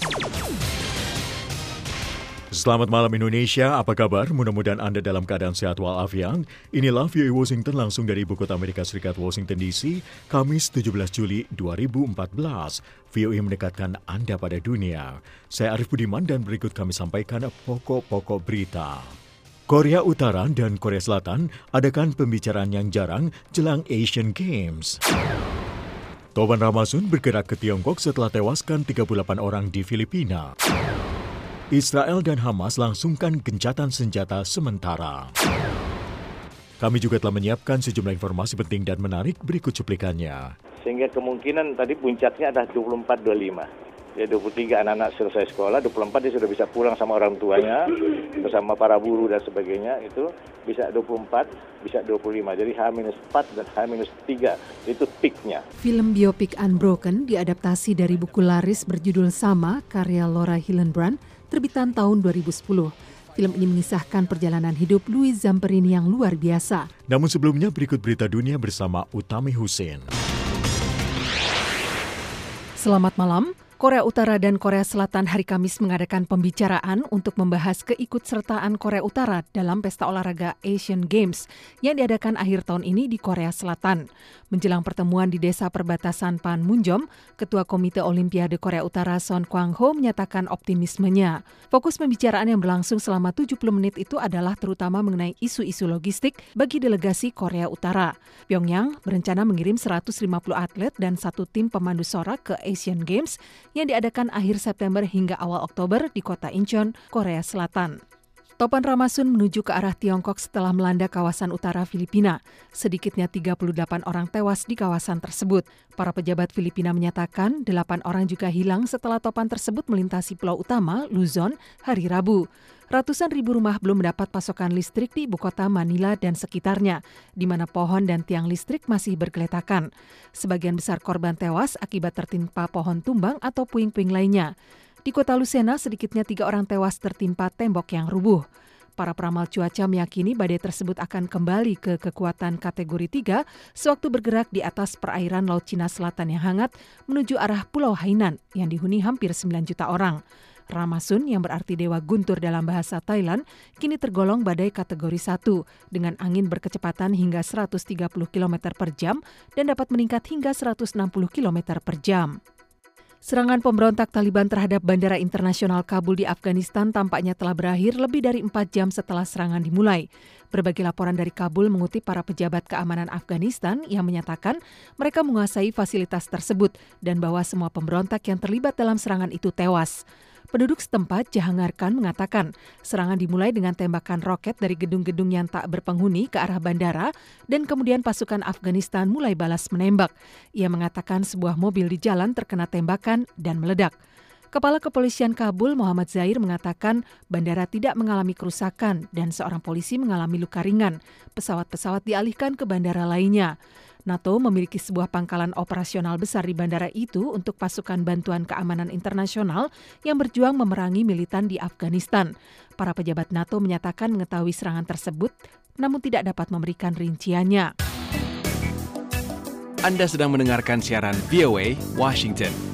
Selamat malam Indonesia, apa kabar? Mudah-mudahan Anda dalam keadaan sehat walafiat. Inilah VOA Washington langsung dari Ibu Kota Amerika Serikat, Washington DC, Kamis 17 Juli 2014. VOA mendekatkan Anda pada dunia. Saya Arif Budiman dan berikut kami sampaikan pokok-pokok berita. Korea Utara dan Korea Selatan adakan pembicaraan yang jarang jelang Asian Games. Toban Ramasun bergerak ke Tiongkok setelah tewaskan 38 orang di Filipina. Israel dan Hamas langsungkan gencatan senjata sementara. Kami juga telah menyiapkan sejumlah informasi penting dan menarik, berikut cuplikannya. Sehingga kemungkinan tadi puncaknya adalah 24-25. Ya 23 anak-anak selesai sekolah, 24 dia sudah bisa pulang sama orang tuanya, bersama para buruh dan sebagainya, itu bisa 24, bisa 25. Jadi H-4 dan H-3 itu peaknya. Film biopik Unbroken diadaptasi dari buku laris berjudul sama karya Laura Hillenbrand, terbitan tahun 2010. Film ini mengisahkan perjalanan hidup Louis Zamperini yang luar biasa. Namun sebelumnya berikut berita dunia bersama Utami Hussein. Selamat malam. Korea Utara dan Korea Selatan hari Kamis mengadakan pembicaraan untuk membahas keikutsertaan Korea Utara dalam pesta olahraga Asian Games yang diadakan akhir tahun ini di Korea Selatan. Menjelang pertemuan di desa perbatasan Panmunjom, Ketua Komite Olimpiade Korea Utara Son Kwang-ho menyatakan optimismenya. Fokus pembicaraan yang berlangsung selama 70 menit itu adalah terutama mengenai isu-isu logistik bagi delegasi Korea Utara. Pyongyang berencana mengirim 150 atlet dan satu tim pemandu sorak ke Asian Games yang diadakan akhir September hingga awal Oktober di kota Incheon, Korea Selatan. Topan Ramasun menuju ke arah Tiongkok setelah melanda kawasan utara Filipina. Sedikitnya 38 orang tewas di kawasan tersebut. Para pejabat Filipina menyatakan 8 orang juga hilang setelah topan tersebut melintasi pulau utama, Luzon, hari Rabu. Ratusan ribu rumah belum mendapat pasokan listrik di ibu kota Manila dan sekitarnya, di mana pohon dan tiang listrik masih bergeletakan. Sebagian besar korban tewas akibat tertimpa pohon tumbang atau puing-puing lainnya. Di kota Lucena, sedikitnya 3 orang tewas tertimpa tembok yang rubuh. Para peramal cuaca meyakini badai tersebut akan kembali ke kekuatan kategori 3 sewaktu bergerak di atas perairan Laut Cina Selatan yang hangat menuju arah Pulau Hainan yang dihuni hampir 9 juta orang. Ramasun yang berarti dewa guntur dalam bahasa Thailand kini tergolong badai kategori 1 dengan angin berkecepatan hingga 130 km per jam dan dapat meningkat hingga 160 km per jam. Serangan pemberontak Taliban terhadap Bandara Internasional Kabul di Afghanistan tampaknya telah berakhir lebih dari 4 jam setelah serangan dimulai. Berbagai laporan dari Kabul mengutip para pejabat keamanan Afghanistan yang menyatakan mereka menguasai fasilitas tersebut dan bahwa semua pemberontak yang terlibat dalam serangan itu tewas. Penduduk setempat, Jahangar Khan, mengatakan serangan dimulai dengan tembakan roket dari gedung-gedung yang tak berpenghuni ke arah bandara dan kemudian pasukan Afghanistan mulai balas menembak. Ia mengatakan sebuah mobil di jalan terkena tembakan dan meledak. Kepala Kepolisian Kabul, Muhammad Zair, mengatakan bandara tidak mengalami kerusakan dan seorang polisi mengalami luka ringan. Pesawat-pesawat dialihkan ke bandara lainnya. NATO memiliki sebuah pangkalan operasional besar di bandara itu untuk pasukan bantuan keamanan internasional yang berjuang memerangi militan di Afghanistan. Para pejabat NATO menyatakan mengetahui serangan tersebut, namun tidak dapat memberikan rinciannya. Anda sedang mendengarkan siaran VOA Washington.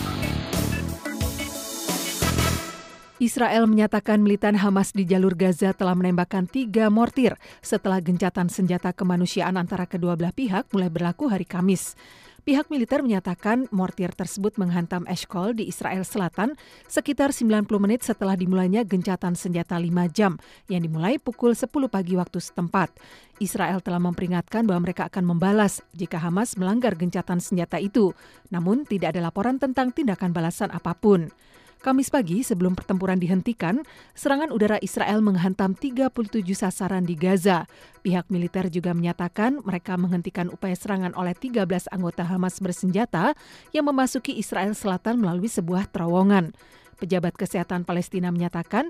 Israel menyatakan militan Hamas di jalur Gaza telah menembakkan 3 mortir setelah gencatan senjata kemanusiaan antara kedua belah pihak mulai berlaku hari Kamis. Pihak militer menyatakan mortir tersebut menghantam Eshkol di Israel Selatan sekitar 90 menit setelah dimulainya gencatan senjata 5 jam yang dimulai pukul 10 pagi waktu setempat. Israel telah memperingatkan bahwa mereka akan membalas jika Hamas melanggar gencatan senjata itu, namun tidak ada laporan tentang tindakan balasan apapun. Kamis pagi sebelum pertempuran dihentikan, serangan udara Israel menghantam 37 sasaran di Gaza. Pihak militer juga menyatakan mereka menghentikan upaya serangan oleh 13 anggota Hamas bersenjata yang memasuki Israel Selatan melalui sebuah terowongan. Pejabat Kesehatan Palestina menyatakan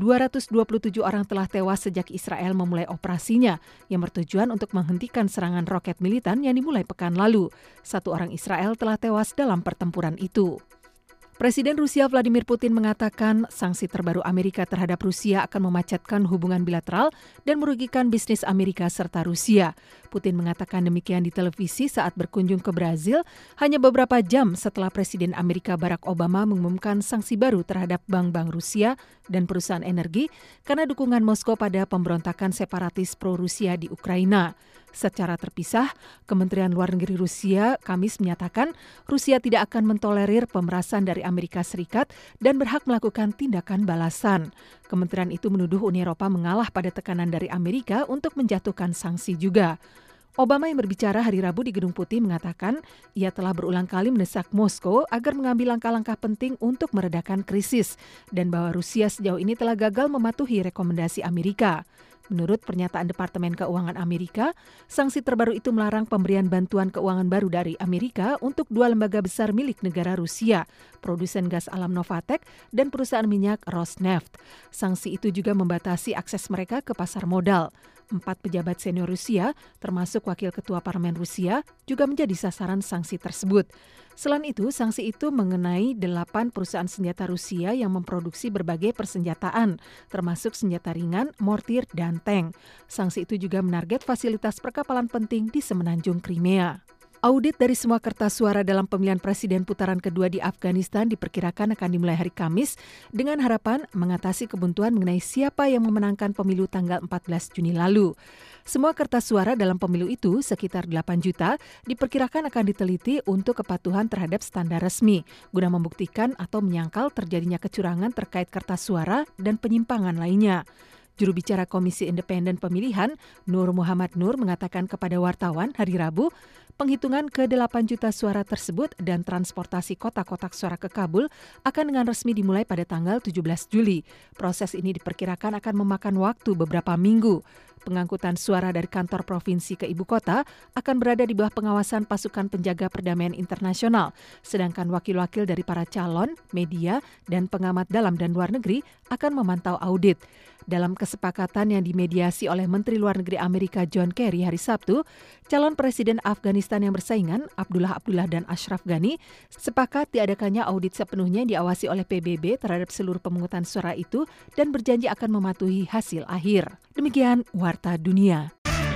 227 orang telah tewas sejak Israel memulai operasinya yang bertujuan untuk menghentikan serangan roket militan yang dimulai pekan lalu. 1 orang Israel telah tewas dalam pertempuran itu. Presiden Rusia Vladimir Putin mengatakan sanksi terbaru Amerika terhadap Rusia akan memacatkan hubungan bilateral dan merugikan bisnis Amerika serta Rusia. Putin mengatakan demikian di televisi saat berkunjung ke Brazil hanya beberapa jam setelah Presiden Amerika Barack Obama mengumumkan sanksi baru terhadap bank-bank Rusia dan perusahaan energi karena dukungan Moskow pada pemberontakan separatis pro-Rusia di Ukraina. Secara terpisah, Kementerian Luar Negeri Rusia Kamis menyatakan Rusia tidak akan mentolerir pemerasan dari Amerika Serikat dan berhak melakukan tindakan balasan. Kementerian itu menuduh Uni Eropa mengalah pada tekanan dari Amerika untuk menjatuhkan sanksi juga. Obama yang berbicara hari Rabu di Gedung Putih mengatakan ia telah berulang kali mendesak Moskow agar mengambil langkah-langkah penting untuk meredakan krisis dan bahwa Rusia sejauh ini telah gagal mematuhi rekomendasi Amerika. Menurut pernyataan Departemen Keuangan Amerika, sanksi terbaru itu melarang pemberian bantuan keuangan baru dari Amerika untuk 2 lembaga besar milik negara Rusia, produsen gas alam Novatek dan perusahaan minyak Rosneft. Sanksi itu juga membatasi akses mereka ke pasar modal. 4 pejabat senior Rusia, termasuk Wakil Ketua Parlemen Rusia, juga menjadi sasaran sanksi tersebut. Selain itu, sanksi itu mengenai 8 perusahaan senjata Rusia yang memproduksi berbagai persenjataan, termasuk senjata ringan, mortir, dan tank. Sanksi itu juga menarget fasilitas perkapalan penting di semenanjung Crimea. Audit dari semua kertas suara dalam pemilihan presiden putaran kedua di Afghanistan diperkirakan akan dimulai hari Kamis dengan harapan mengatasi kebuntuan mengenai siapa yang memenangkan pemilu tanggal 14 Juni lalu. Semua kertas suara dalam pemilu itu, sekitar 8 juta, diperkirakan akan diteliti untuk kepatuhan terhadap standar resmi, guna membuktikan atau menyangkal terjadinya kecurangan terkait kertas suara dan penyimpangan lainnya. Juru bicara Komisi Independen Pemilihan, Nur Muhammad Nur, mengatakan kepada wartawan hari Rabu, penghitungan ke-8 juta suara tersebut dan transportasi kotak-kotak suara ke Kabul akan dengan resmi dimulai pada tanggal 17 Juli. Proses ini diperkirakan akan memakan waktu beberapa minggu. Pengangkutan suara dari kantor provinsi ke ibu kota akan berada di bawah pengawasan pasukan penjaga perdamaian internasional, sedangkan wakil-wakil dari para calon, media, dan pengamat dalam dan luar negeri akan memantau audit. Dalam kesepakatan yang dimediasi oleh Menteri Luar Negeri Amerika John Kerry hari Sabtu, calon Presiden Afghanistan yang bersaingan, Abdullah dan Ashraf Ghani, sepakat diadakannya audit sepenuhnya diawasi oleh PBB terhadap seluruh pemungutan suara itu dan berjanji akan mematuhi hasil akhir. Demikian Warta Dunia.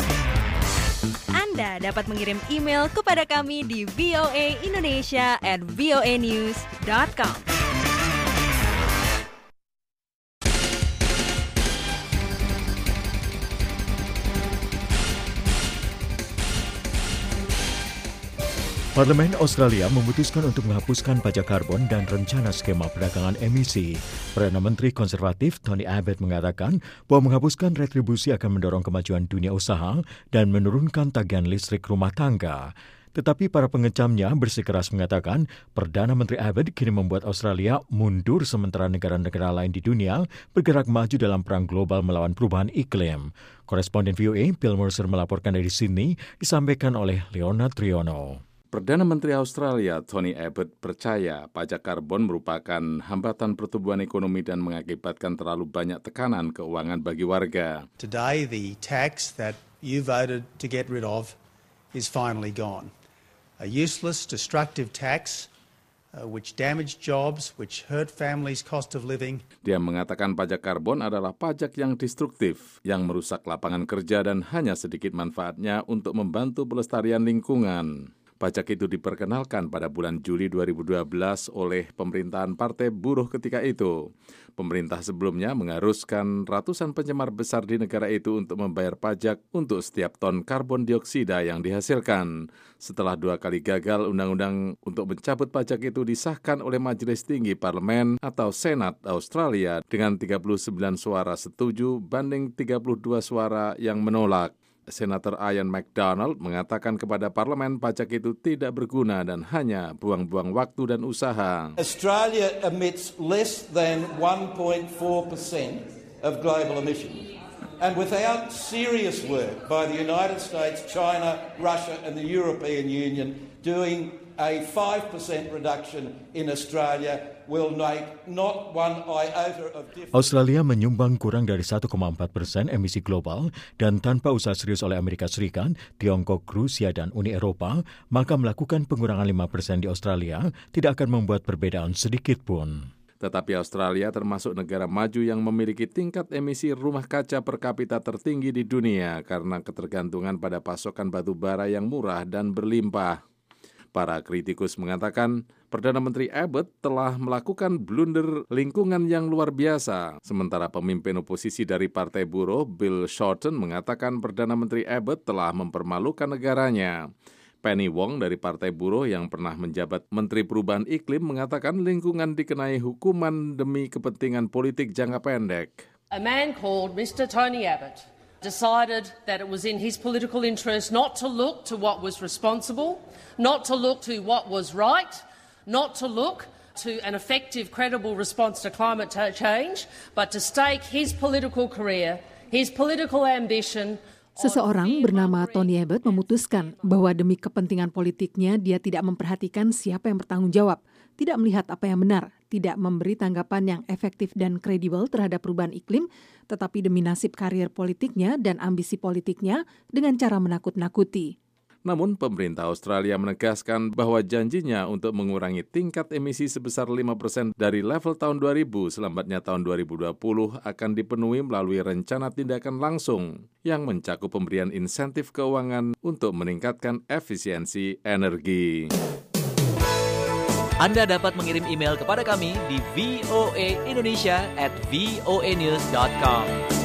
Anda dapat mengirim email kepada kami di voaindonesia@voanews.com. Parlemen Australia memutuskan untuk menghapuskan pajak karbon dan rencana skema perdagangan emisi. Perdana Menteri Konservatif Tony Abbott mengatakan bahwa menghapuskan retribusi akan mendorong kemajuan dunia usaha dan menurunkan tagihan listrik rumah tangga. Tetapi para pengecamnya bersikeras mengatakan Perdana Menteri Abbott kini membuat Australia mundur sementara negara-negara lain di dunia bergerak maju dalam perang global melawan perubahan iklim. Koresponden VOA Bill Mercer melaporkan dari Sydney, disampaikan oleh Leonard Triono. Perdana Menteri Australia Tony Abbott percaya pajak karbon merupakan hambatan pertumbuhan ekonomi dan mengakibatkan terlalu banyak tekanan keuangan bagi warga. Today, the tax that you voted to get rid of is finally gone. A useless, destructive tax which damaged jobs, which hurt families' cost of living. Dia mengatakan pajak karbon adalah pajak yang destruktif, yang merusak lapangan kerja dan hanya sedikit manfaatnya untuk membantu pelestarian lingkungan. Pajak itu diperkenalkan pada bulan Juli 2012 oleh pemerintahan Partai Buruh ketika itu. Pemerintah sebelumnya mengharuskan ratusan pencemar besar di negara itu untuk membayar pajak untuk setiap ton karbon dioksida yang dihasilkan. Setelah 2 kali gagal, undang-undang untuk mencabut pajak itu disahkan oleh Majelis Tinggi Parlemen atau Senat Australia dengan 39 suara setuju banding 32 suara yang menolak. Senator Ian MacDonald mengatakan kepada parlemen pajak itu tidak berguna dan hanya buang-buang waktu dan usaha. Australia emits less than 1.4% of global emissions. And without serious work by the United States, China, Russia and the European Union doing a 5% reduction in Australia will make not one iota of difference. Australia menyumbang kurang dari 1,4% emisi global dan tanpa usaha serius oleh Amerika Serikat, Tiongkok, Rusia dan Uni Eropa, maka melakukan pengurangan 5% di Australia tidak akan membuat perbedaan sedikit pun. Tetapi Australia termasuk negara maju yang memiliki tingkat emisi rumah kaca per kapita tertinggi di dunia karena ketergantungan pada pasokan batu bara yang murah dan berlimpah. Para kritikus mengatakan Perdana Menteri Abbott telah melakukan blunder lingkungan yang luar biasa. Sementara pemimpin oposisi dari Partai Buruh, Bill Shorten, mengatakan Perdana Menteri Abbott telah mempermalukan negaranya. Penny Wong dari Partai Buruh yang pernah menjabat Menteri Perubahan Iklim mengatakan lingkungan dikenai hukuman demi kepentingan politik jangka pendek. A man called Mr. Tony Abbott decided that it was in his political interest not to look to what was responsible, not to look to what was right, not to look to an effective, credible response to climate change, but to stake his political career, his political ambition. Seseorang bernama Tony Abbott memutuskan bahwa demi kepentingan politiknya dia tidak memperhatikan siapa yang bertanggung jawab, tidak melihat apa yang benar, tidak memberi tanggapan yang efektif dan kredibel terhadap perubahan iklim, tetapi demi nasib karir politiknya dan ambisi politiknya dengan cara menakut-nakuti. Namun pemerintah Australia menegaskan bahwa janjinya untuk mengurangi tingkat emisi sebesar 5% dari level tahun 2000 selambatnya tahun 2020 akan dipenuhi melalui rencana tindakan langsung yang mencakup pemberian insentif keuangan untuk meningkatkan efisiensi energi. Anda dapat mengirim email kepada kami di voaindonesia@voanews.com.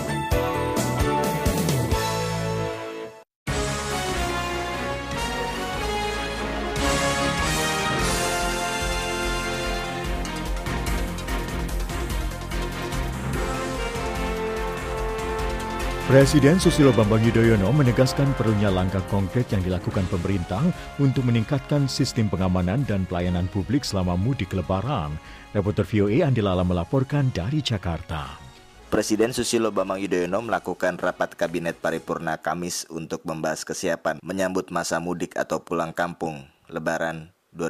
Presiden Susilo Bambang Yudhoyono menegaskan perlunya langkah konkret yang dilakukan pemerintah untuk meningkatkan sistem pengamanan dan pelayanan publik selama mudik Lebaran. Reporter VOA Andi Lala melaporkan dari Jakarta. Presiden Susilo Bambang Yudhoyono melakukan rapat kabinet paripurna Kamis untuk membahas kesiapan menyambut masa mudik atau pulang kampung Lebaran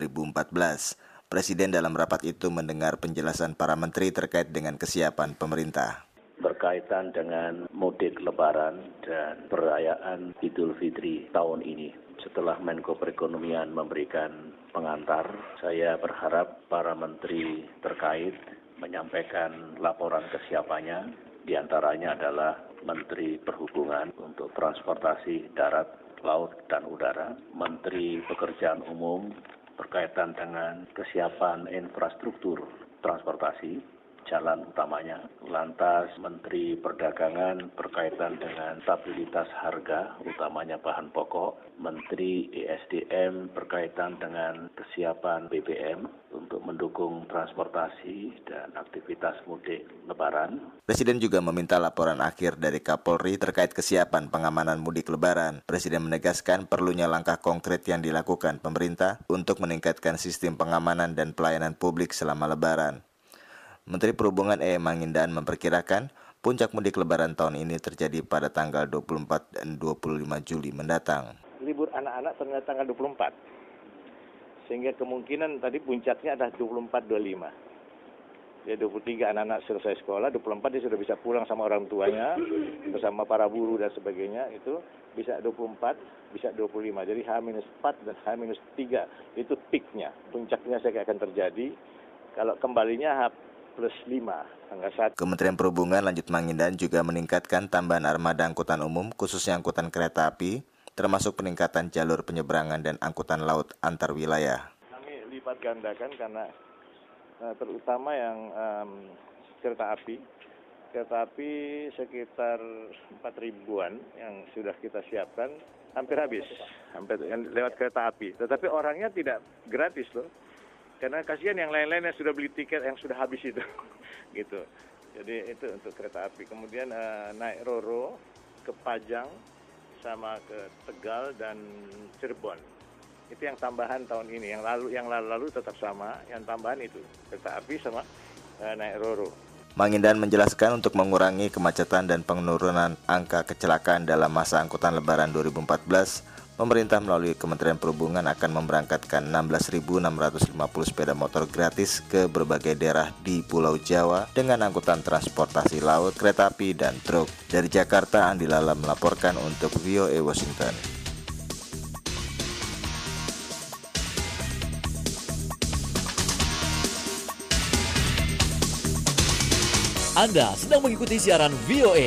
2014. Presiden dalam rapat itu mendengar penjelasan para menteri terkait dengan kesiapan pemerintah. Berkaitan dengan mudik Lebaran dan perayaan Idul Fitri tahun ini. Setelah Menko Perekonomian memberikan pengantar, saya berharap para menteri terkait menyampaikan laporan kesiapannya. Di antaranya adalah Menteri Perhubungan untuk transportasi darat, laut, dan udara, Menteri Pekerjaan Umum berkaitan dengan kesiapan infrastruktur transportasi, jalan utamanya, lantas Menteri Perdagangan berkaitan dengan stabilitas harga, utamanya bahan pokok, Menteri ESDM berkaitan dengan kesiapan BBM untuk mendukung transportasi dan aktivitas mudik Lebaran. Presiden juga meminta laporan akhir dari Kapolri terkait kesiapan pengamanan mudik Lebaran. Presiden menegaskan perlunya langkah konkret yang dilakukan pemerintah untuk meningkatkan sistem pengamanan dan pelayanan publik selama Lebaran. Menteri Perhubungan Mangindan memperkirakan puncak mudik Lebaran tahun ini terjadi pada tanggal 24 dan 25 Juli mendatang. Libur anak-anak ternyata tanggal 24. Sehingga kemungkinan tadi puncaknya adalah 24-25. Ya 23 anak-anak selesai sekolah, 24 dia sudah bisa pulang sama orang tuanya, bersama para buruh dan sebagainya, itu bisa 24, bisa 25. Jadi H-4 dan H-3 itu peaknya. Puncaknya saya akan terjadi. Kalau kembalinya H+5 tanggal 1. Kementerian Perhubungan lanjut Mangindan juga meningkatkan tambahan armada angkutan umum khususnya angkutan kereta api termasuk peningkatan jalur penyeberangan dan angkutan laut antar wilayah. Kami lipat gandakan karena terutama yang kereta api sekitar 4.000-an yang sudah kita siapkan hampir habis, hampir lewat kereta api. Tetapi orangnya tidak gratis loh, karena kasihan yang lain-lain yang sudah beli tiket yang sudah habis itu, gitu. Jadi itu untuk kereta api. Kemudian naik Roro ke Pajang sama ke Tegal dan Cirebon. Itu yang tambahan tahun ini. Yang lalu tetap sama. Yang tambahan itu kereta api sama naik Roro. Mangindan menjelaskan untuk mengurangi kemacetan dan penurunan angka kecelakaan dalam masa angkutan Lebaran 2014, pemerintah melalui Kementerian Perhubungan akan memberangkatkan 16.650 sepeda motor gratis ke berbagai daerah di Pulau Jawa dengan angkutan transportasi laut, kereta api, dan truk. Dari Jakarta, Andi Lala melaporkan untuk VOA Washington. Anda sedang mengikuti siaran VOA.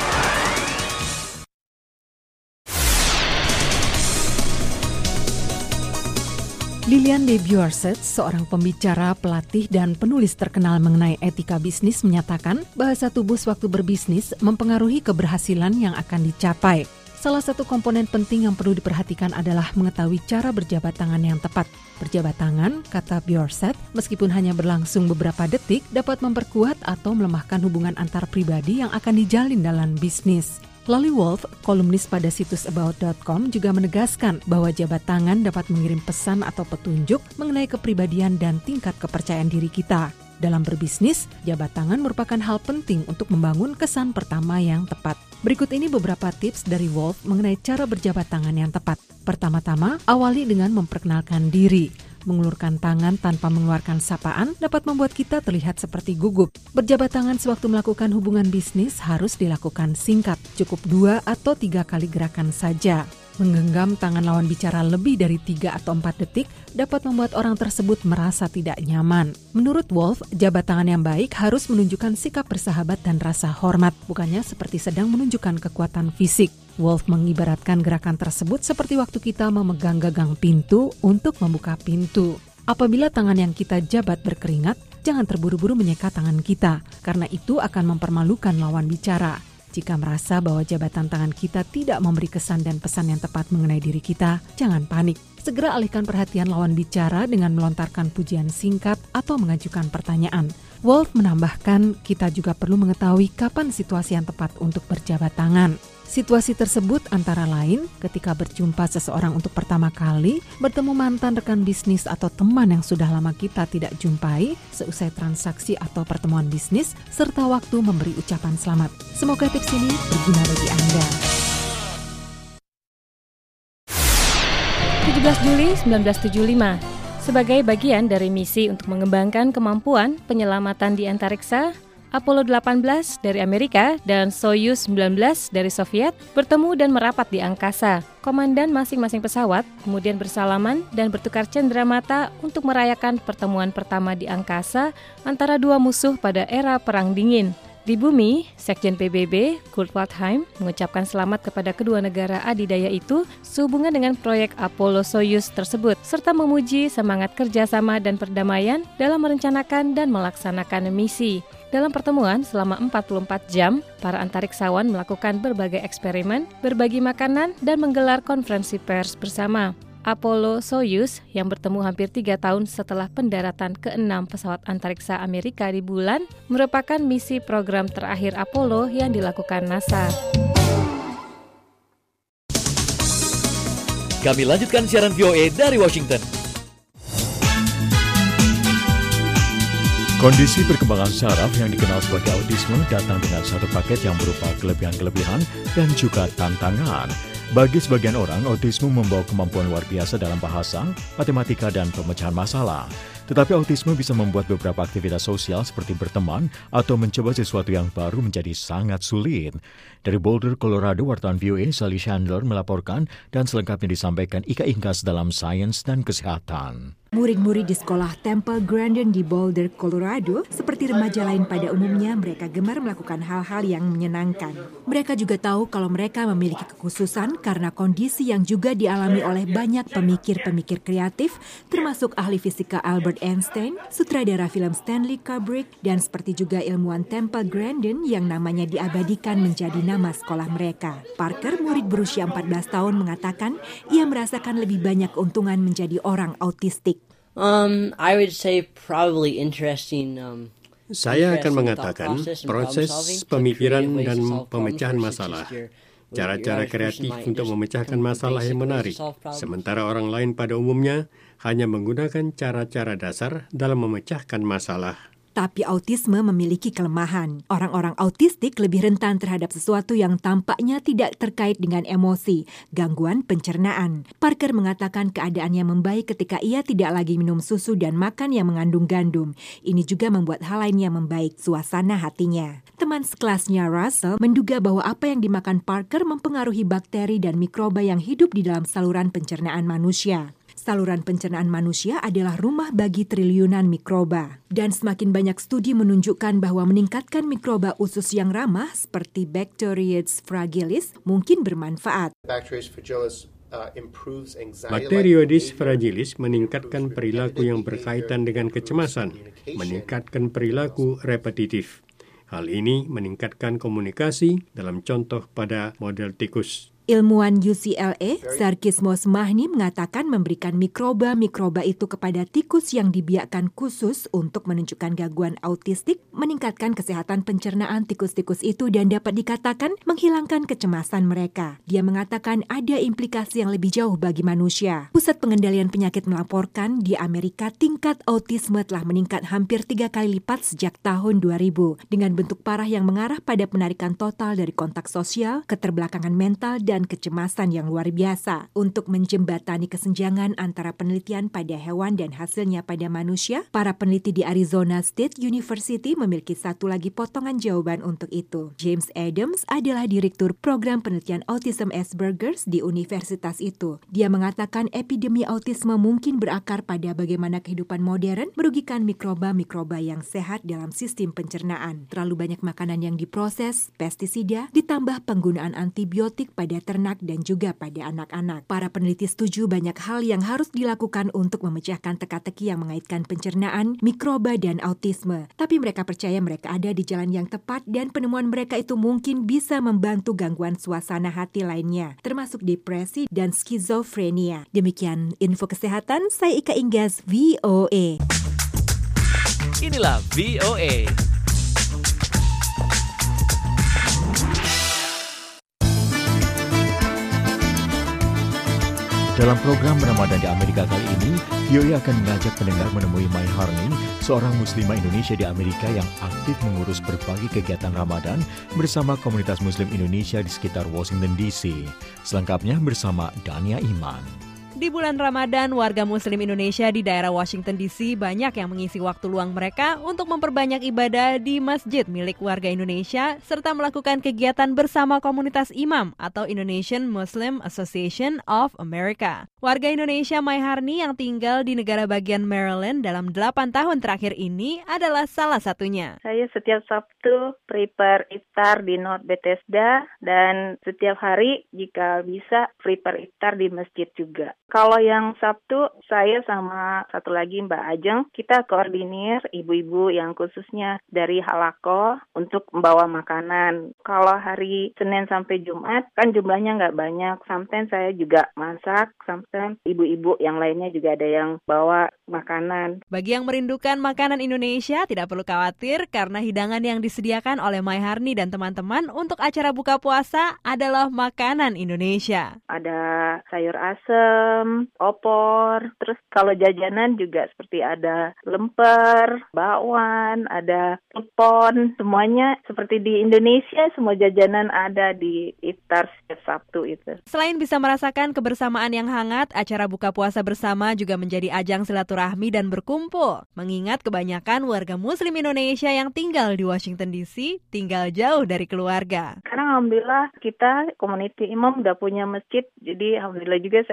Lilian Debuarset, seorang pembicara, pelatih, dan penulis terkenal mengenai etika bisnis, menyatakan bahasa tubuh sewaktu berbisnis mempengaruhi keberhasilan yang akan dicapai. Salah satu komponen penting yang perlu diperhatikan adalah mengetahui cara berjabat tangan yang tepat. Berjabat tangan, kata Bjorset, meskipun hanya berlangsung beberapa detik, dapat memperkuat atau melemahkan hubungan antar pribadi yang akan dijalin dalam bisnis. Lali Wolf, kolumnis pada situs About.com, juga menegaskan bahwa jabat tangan dapat mengirim pesan atau petunjuk mengenai kepribadian dan tingkat kepercayaan diri kita. Dalam berbisnis, jabat tangan merupakan hal penting untuk membangun kesan pertama yang tepat. Berikut ini beberapa tips dari Wolf mengenai cara berjabat tangan yang tepat. Pertama-tama, awali dengan memperkenalkan diri. Mengulurkan tangan tanpa mengeluarkan sapaan dapat membuat kita terlihat seperti gugup. Berjabat tangan sewaktu melakukan hubungan bisnis harus dilakukan singkat, cukup 2 atau 3 kali gerakan saja. Menggenggam tangan lawan bicara lebih dari 3 atau 4 detik dapat membuat orang tersebut merasa tidak nyaman. Menurut Wolf, jabat tangan yang baik harus menunjukkan sikap bersahabat dan rasa hormat, bukannya seperti sedang menunjukkan kekuatan fisik. Wolf mengibaratkan gerakan tersebut seperti waktu kita memegang gagang pintu untuk membuka pintu. Apabila tangan yang kita jabat berkeringat, jangan terburu-buru menyeka tangan kita, karena itu akan mempermalukan lawan bicara. Jika merasa bahwa jabatan tangan kita tidak memberi kesan dan pesan yang tepat mengenai diri kita, jangan panik. Segera alihkan perhatian lawan bicara dengan melontarkan pujian singkat atau mengajukan pertanyaan. Wolf menambahkan, kita juga perlu mengetahui kapan situasi yang tepat untuk berjabat tangan. Situasi tersebut antara lain ketika berjumpa seseorang untuk pertama kali, bertemu mantan rekan bisnis atau teman yang sudah lama kita tidak jumpai, seusai transaksi atau pertemuan bisnis, serta waktu memberi ucapan selamat. Semoga tips ini berguna bagi Anda. 17 Juli 1975, sebagai bagian dari misi untuk mengembangkan kemampuan penyelamatan di antariksa, Apollo 18 dari Amerika dan Soyuz 19 dari Soviet bertemu dan merapat di angkasa. Komandan masing-masing pesawat kemudian bersalaman dan bertukar cenderamata untuk merayakan pertemuan pertama di angkasa antara dua musuh pada era Perang Dingin. Di bumi, Sekjen PBB, Kurt Waldheim, mengucapkan selamat kepada kedua negara adidaya itu sehubungan dengan proyek Apollo-Soyuz tersebut, serta memuji semangat kerjasama dan perdamaian dalam merencanakan dan melaksanakan misi. Dalam pertemuan selama 44 jam, para antariksawan melakukan berbagai eksperimen, berbagi makanan, dan menggelar konferensi pers bersama. Apollo-Soyuz yang bertemu hampir 3 tahun setelah pendaratan ke-6 pesawat antariksa Amerika di bulan merupakan misi program terakhir Apollo yang dilakukan NASA. Kami lanjutkan siaran VOA dari Washington. Kondisi perkembangan saraf yang dikenal sebagai autisme datang dengan satu paket yang berupa kelebihan-kelebihan dan juga tantangan. Bagi sebagian orang, autisme membawa kemampuan luar biasa dalam bahasa, matematika, dan pemecahan masalah. Tetapi autisme bisa membuat beberapa aktivitas sosial seperti berteman atau mencoba sesuatu yang baru menjadi sangat sulit. Dari Boulder, Colorado, wartawan VOA Sally Chandler melaporkan dan selengkapnya disampaikan Ika Ingkas dalam Sains dan Kesehatan. Murid-murid di sekolah Temple Grandin di Boulder, Colorado, seperti remaja lain pada umumnya, mereka gemar melakukan hal-hal yang menyenangkan. Mereka juga tahu kalau mereka memiliki kekhususan karena kondisi yang juga dialami oleh banyak pemikir-pemikir kreatif, termasuk ahli fisika Albert Einstein, sutradara film Stanley Kubrick, dan seperti juga ilmuwan Temple Grandin yang namanya diabadikan menjadi nama sekolah mereka. Parker, murid berusia 14 tahun, mengatakan ia merasakan lebih banyak keuntungan menjadi orang autistik. I would say probably interesting. Saya akan mengatakan proses pemikiran dan pemecahan masalah. Cara-cara kreatif untuk memecahkan masalah yang menarik. Sementara orang lain pada umumnya hanya menggunakan cara-cara dasar dalam memecahkan masalah. Tapi autisme memiliki kelemahan. Orang-orang autistik lebih rentan terhadap sesuatu yang tampaknya tidak terkait dengan emosi, gangguan pencernaan. Parker mengatakan keadaannya membaik ketika ia tidak lagi minum susu dan makan yang mengandung gandum. Ini juga membuat hal lainnya membaik, suasana hatinya. Teman sekelasnya Russell menduga bahwa apa yang dimakan Parker mempengaruhi bakteri dan mikroba yang hidup di dalam saluran pencernaan manusia. Saluran pencernaan manusia adalah rumah bagi triliunan mikroba. Dan semakin banyak studi menunjukkan bahwa meningkatkan mikroba usus yang ramah seperti Bacteroides fragilis mungkin bermanfaat. Bacteroides fragilis meningkatkan perilaku yang berkaitan dengan kecemasan, meningkatkan perilaku repetitif. Hal ini meningkatkan komunikasi dalam contoh pada model tikus. Ilmuwan UCLA, Sarkis Mosmahni, mengatakan memberikan mikroba-mikroba itu kepada tikus yang dibiakkan khusus untuk menunjukkan gangguan autistik meningkatkan kesehatan pencernaan tikus-tikus itu dan dapat dikatakan menghilangkan kecemasan mereka. Dia mengatakan ada implikasi yang lebih jauh bagi manusia. Pusat Pengendalian Penyakit melaporkan di Amerika tingkat autisme telah meningkat hampir 3 kali lipat sejak tahun 2000 dengan bentuk parah yang mengarah pada penarikan total dari kontak sosial, keterbelakangan mental, dan kecemasan yang luar biasa. Untuk menjembatani kesenjangan antara penelitian pada hewan dan hasilnya pada manusia, para peneliti di Arizona State University memiliki satu lagi potongan jawaban untuk itu. James Adams adalah direktur program penelitian autism Asperger's di universitas itu. Dia mengatakan epidemi autisme mungkin berakar pada bagaimana kehidupan modern merugikan mikroba-mikroba yang sehat dalam sistem pencernaan. Terlalu banyak makanan yang diproses, pestisida, ditambah penggunaan antibiotik pada ternak dan juga pada anak-anak. Para peneliti setuju banyak hal yang harus dilakukan untuk memecahkan teka-teki yang mengaitkan pencernaan, mikroba, dan autisme. Tapi mereka percaya mereka ada di jalan yang tepat dan penemuan mereka itu mungkin bisa membantu gangguan suasana hati lainnya, termasuk depresi dan skizofrenia. Demikian info kesehatan, saya Ika Inggas, VOA. Inilah VOA. Dalam program Ramadan di Amerika kali ini, VOA akan mengajak pendengar menemui Mai Harni, seorang muslimah Indonesia di Amerika yang aktif mengurus berbagai kegiatan Ramadan bersama komunitas Muslim Indonesia di sekitar Washington DC. Selengkapnya bersama Dania Iman. Di bulan Ramadan, warga Muslim Indonesia di daerah Washington DC banyak yang mengisi waktu luang mereka untuk memperbanyak ibadah di masjid milik warga Indonesia serta melakukan kegiatan bersama komunitas imam atau Indonesian Muslim Association of America. Warga Indonesia Mai Harni yang tinggal di negara bagian Maryland dalam 8 tahun terakhir ini adalah salah satunya. Saya setiap Sabtu prepare iftar di North Bethesda dan setiap hari jika bisa prepare iftar di masjid juga. Kalau yang Sabtu, saya sama satu lagi Mbak Ajeng, kita koordinir ibu-ibu yang khususnya dari Halako untuk membawa makanan. Kalau hari Senin sampai Jumat, kan jumlahnya nggak banyak. Sometimes saya juga masak, sometimes ibu-ibu yang lainnya juga ada yang bawa makanan. Bagi yang merindukan makanan Indonesia, tidak perlu khawatir karena hidangan yang disediakan oleh Mai Harni dan teman-teman untuk acara buka puasa adalah makanan Indonesia. Ada sayur asem, opor, terus kalau jajanan juga seperti ada lemper, bakwan, ada tepon, semuanya seperti di Indonesia, semua jajanan ada di iftar setiap Sabtu itu. Selain bisa merasakan kebersamaan yang hangat, acara buka puasa bersama juga menjadi ajang silaturahmi dan berkumpul. Mengingat kebanyakan warga Muslim Indonesia yang tinggal di Washington DC tinggal jauh dari keluarga. Karena alhamdulillah kita community imam udah punya masjid, jadi alhamdulillah juga saya bisa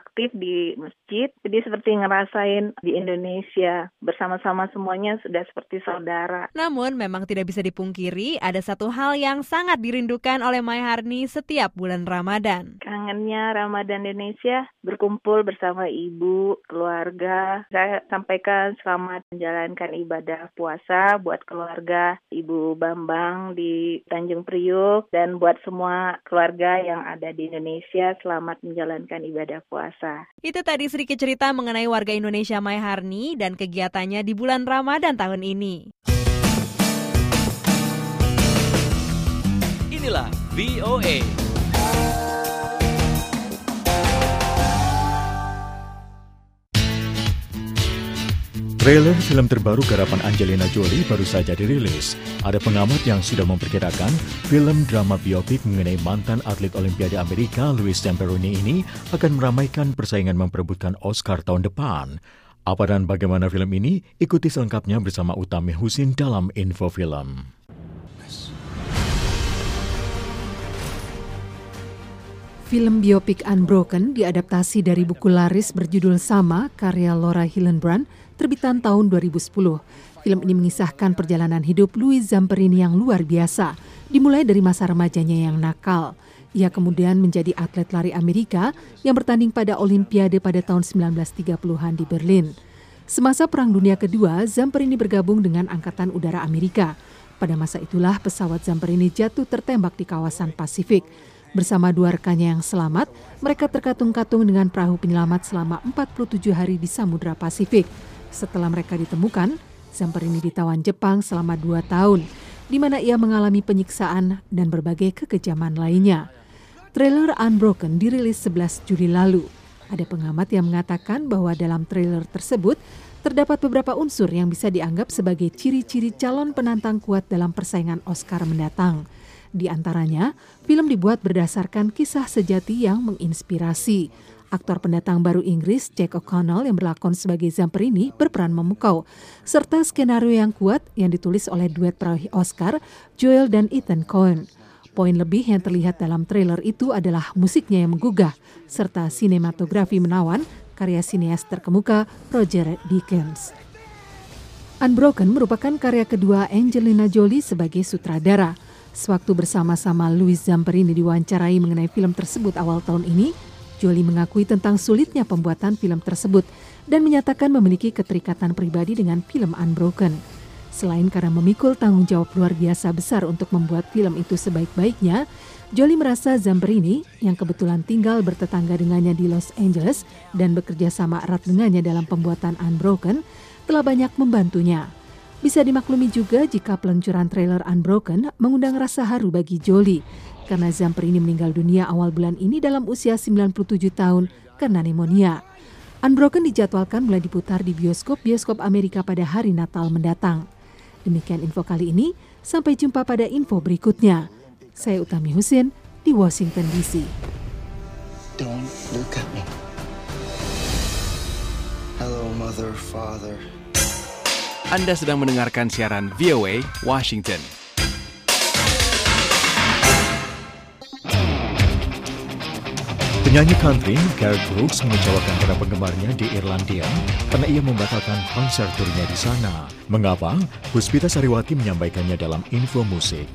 aktif di masjid. Jadi seperti ngerasain di Indonesia, bersama-sama semuanya sudah seperti saudara. Namun memang tidak bisa dipungkiri ada satu hal yang sangat dirindukan oleh Mayharni setiap bulan Ramadan. Kangennya Ramadan Indonesia, berkumpul bersama ibu, keluarga. Saya sampaikan selamat menjalankan ibadah puasa buat keluarga Ibu Bambang di Tanjung Priuk dan buat semua keluarga yang ada di Indonesia, selamat menjalankan ibadah puasa. Itu tadi sedikit cerita mengenai warga Indonesia Mayharni dan kegiatannya di bulan Ramadan tahun ini. Inilah VOA. Trailer film terbaru garapan Angelina Jolie baru saja dirilis. Ada pengamat yang sudah memperkirakan film drama biopik mengenai mantan atlet Olimpiade Amerika Louis Zamperini ini akan meramaikan persaingan memperebutkan Oscar tahun depan. Apa dan bagaimana film ini? Ikuti selengkapnya bersama Utami Husin dalam Info Film. Film biopik Unbroken diadaptasi dari buku laris berjudul sama karya Laura Hillenbrand terbitan tahun 2010. Film ini mengisahkan perjalanan hidup Louis Zamperini yang luar biasa, dimulai dari masa remajanya yang nakal. Ia kemudian menjadi atlet lari Amerika yang bertanding pada Olimpiade pada tahun 1930-an di Berlin. Semasa Perang Dunia Kedua, Zamperini bergabung dengan Angkatan Udara Amerika. Pada masa itulah pesawat Zamperini jatuh tertembak di kawasan Pasifik. Bersama dua rekannya yang selamat, mereka terkatung-katung dengan perahu penyelamat selama 47 hari di Samudra Pasifik. Setelah mereka ditemukan, Zamperini ditawan Jepang selama 2 tahun, di mana ia mengalami penyiksaan dan berbagai kekejaman lainnya. Trailer Unbroken dirilis 11 Juli lalu. Ada pengamat yang mengatakan bahwa dalam trailer tersebut terdapat beberapa unsur yang bisa dianggap sebagai ciri-ciri calon penantang kuat dalam persaingan Oscar mendatang. Di antaranya, film dibuat berdasarkan kisah sejati yang menginspirasi. Aktor pendatang baru Inggris, Jack O'Connell yang berlakon sebagai Zamperini berperan memukau, serta skenario yang kuat yang ditulis oleh duet peraih Oscar, Joel dan Ethan Coen. Poin lebih yang terlihat dalam trailer itu adalah musiknya yang menggugah, serta sinematografi menawan karya sineas terkemuka Roger Deakins. Unbroken merupakan karya kedua Angelina Jolie sebagai sutradara. Sewaktu bersama-sama Louis Zamperini diwawancarai mengenai film tersebut awal tahun ini, Jolie mengakui tentang sulitnya pembuatan film tersebut dan menyatakan memiliki keterikatan pribadi dengan film Unbroken. Selain karena memikul tanggung jawab luar biasa besar untuk membuat film itu sebaik-baiknya, Jolie merasa Zamperini, yang kebetulan tinggal bertetangga dengannya di Los Angeles dan bekerja sama erat dengannya dalam pembuatan Unbroken, telah banyak membantunya. Bisa dimaklumi juga jika peluncuran trailer Unbroken mengundang rasa haru bagi Jolie, karena Zamperini meninggal dunia awal bulan ini dalam usia 97 tahun karena pneumonia. Unbroken dijadwalkan mulai diputar di bioskop-bioskop Amerika pada hari Natal mendatang. Demikian info kali ini, sampai jumpa pada info berikutnya. Saya Utami Husin di Washington DC. Don't look at me. Hello, mother, father. Anda sedang mendengarkan siaran VOA Washington. Penyanyi country Garth Brooks mengecewakan para penggemarnya di Irlandia karena ia membatalkan konser turnya di sana. Mengapa? Puspita Sariwati menyampaikannya dalam Info Musik.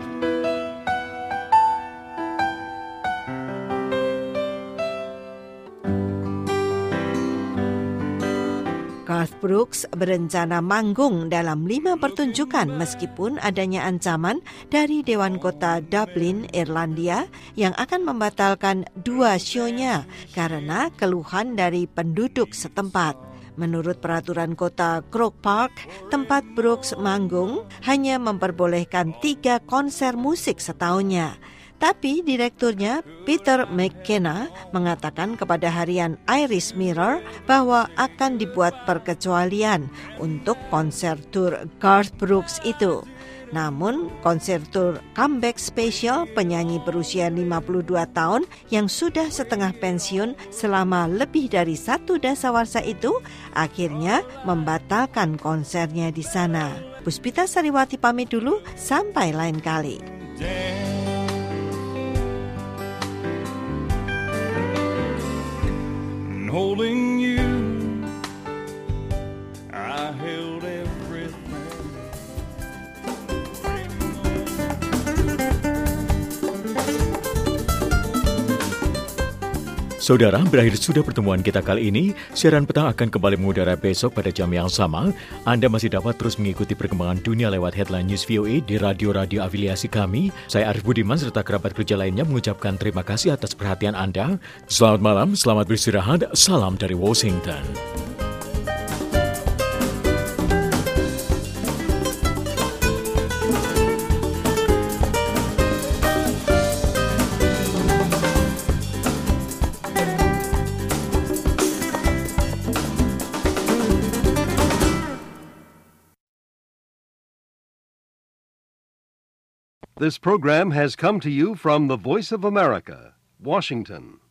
Garth Brooks berencana manggung dalam 5 pertunjukan meskipun adanya ancaman dari Dewan Kota Dublin, Irlandia yang akan membatalkan 2 show-nya karena keluhan dari penduduk setempat. Menurut peraturan kota Croke Park, tempat Brooks manggung hanya memperbolehkan 3 konser musik setahunnya. Tapi direkturnya Peter McKenna mengatakan kepada harian Irish Mirror bahwa akan dibuat perkecualian untuk konser tur Garth Brooks itu. Namun konser tur comeback special penyanyi berusia 52 tahun yang sudah setengah pensiun selama lebih dari 1 dasawarsa itu akhirnya membatalkan konsernya di sana. Puspita Sariwati pamit dulu, sampai lain kali. holding you, I held everything. Saudara, berakhir sudah pertemuan kita kali ini. Siaran petang akan kembali mengudara besok pada jam yang sama. Anda masih dapat terus mengikuti perkembangan dunia lewat headline news VOA di radio-radio afiliasi kami. Saya Arif Budiman serta kerabat kerja lainnya mengucapkan terima kasih atas perhatian Anda. Selamat malam, selamat beristirahat. Salam dari Washington. This program has come to you from the Voice of America, Washington.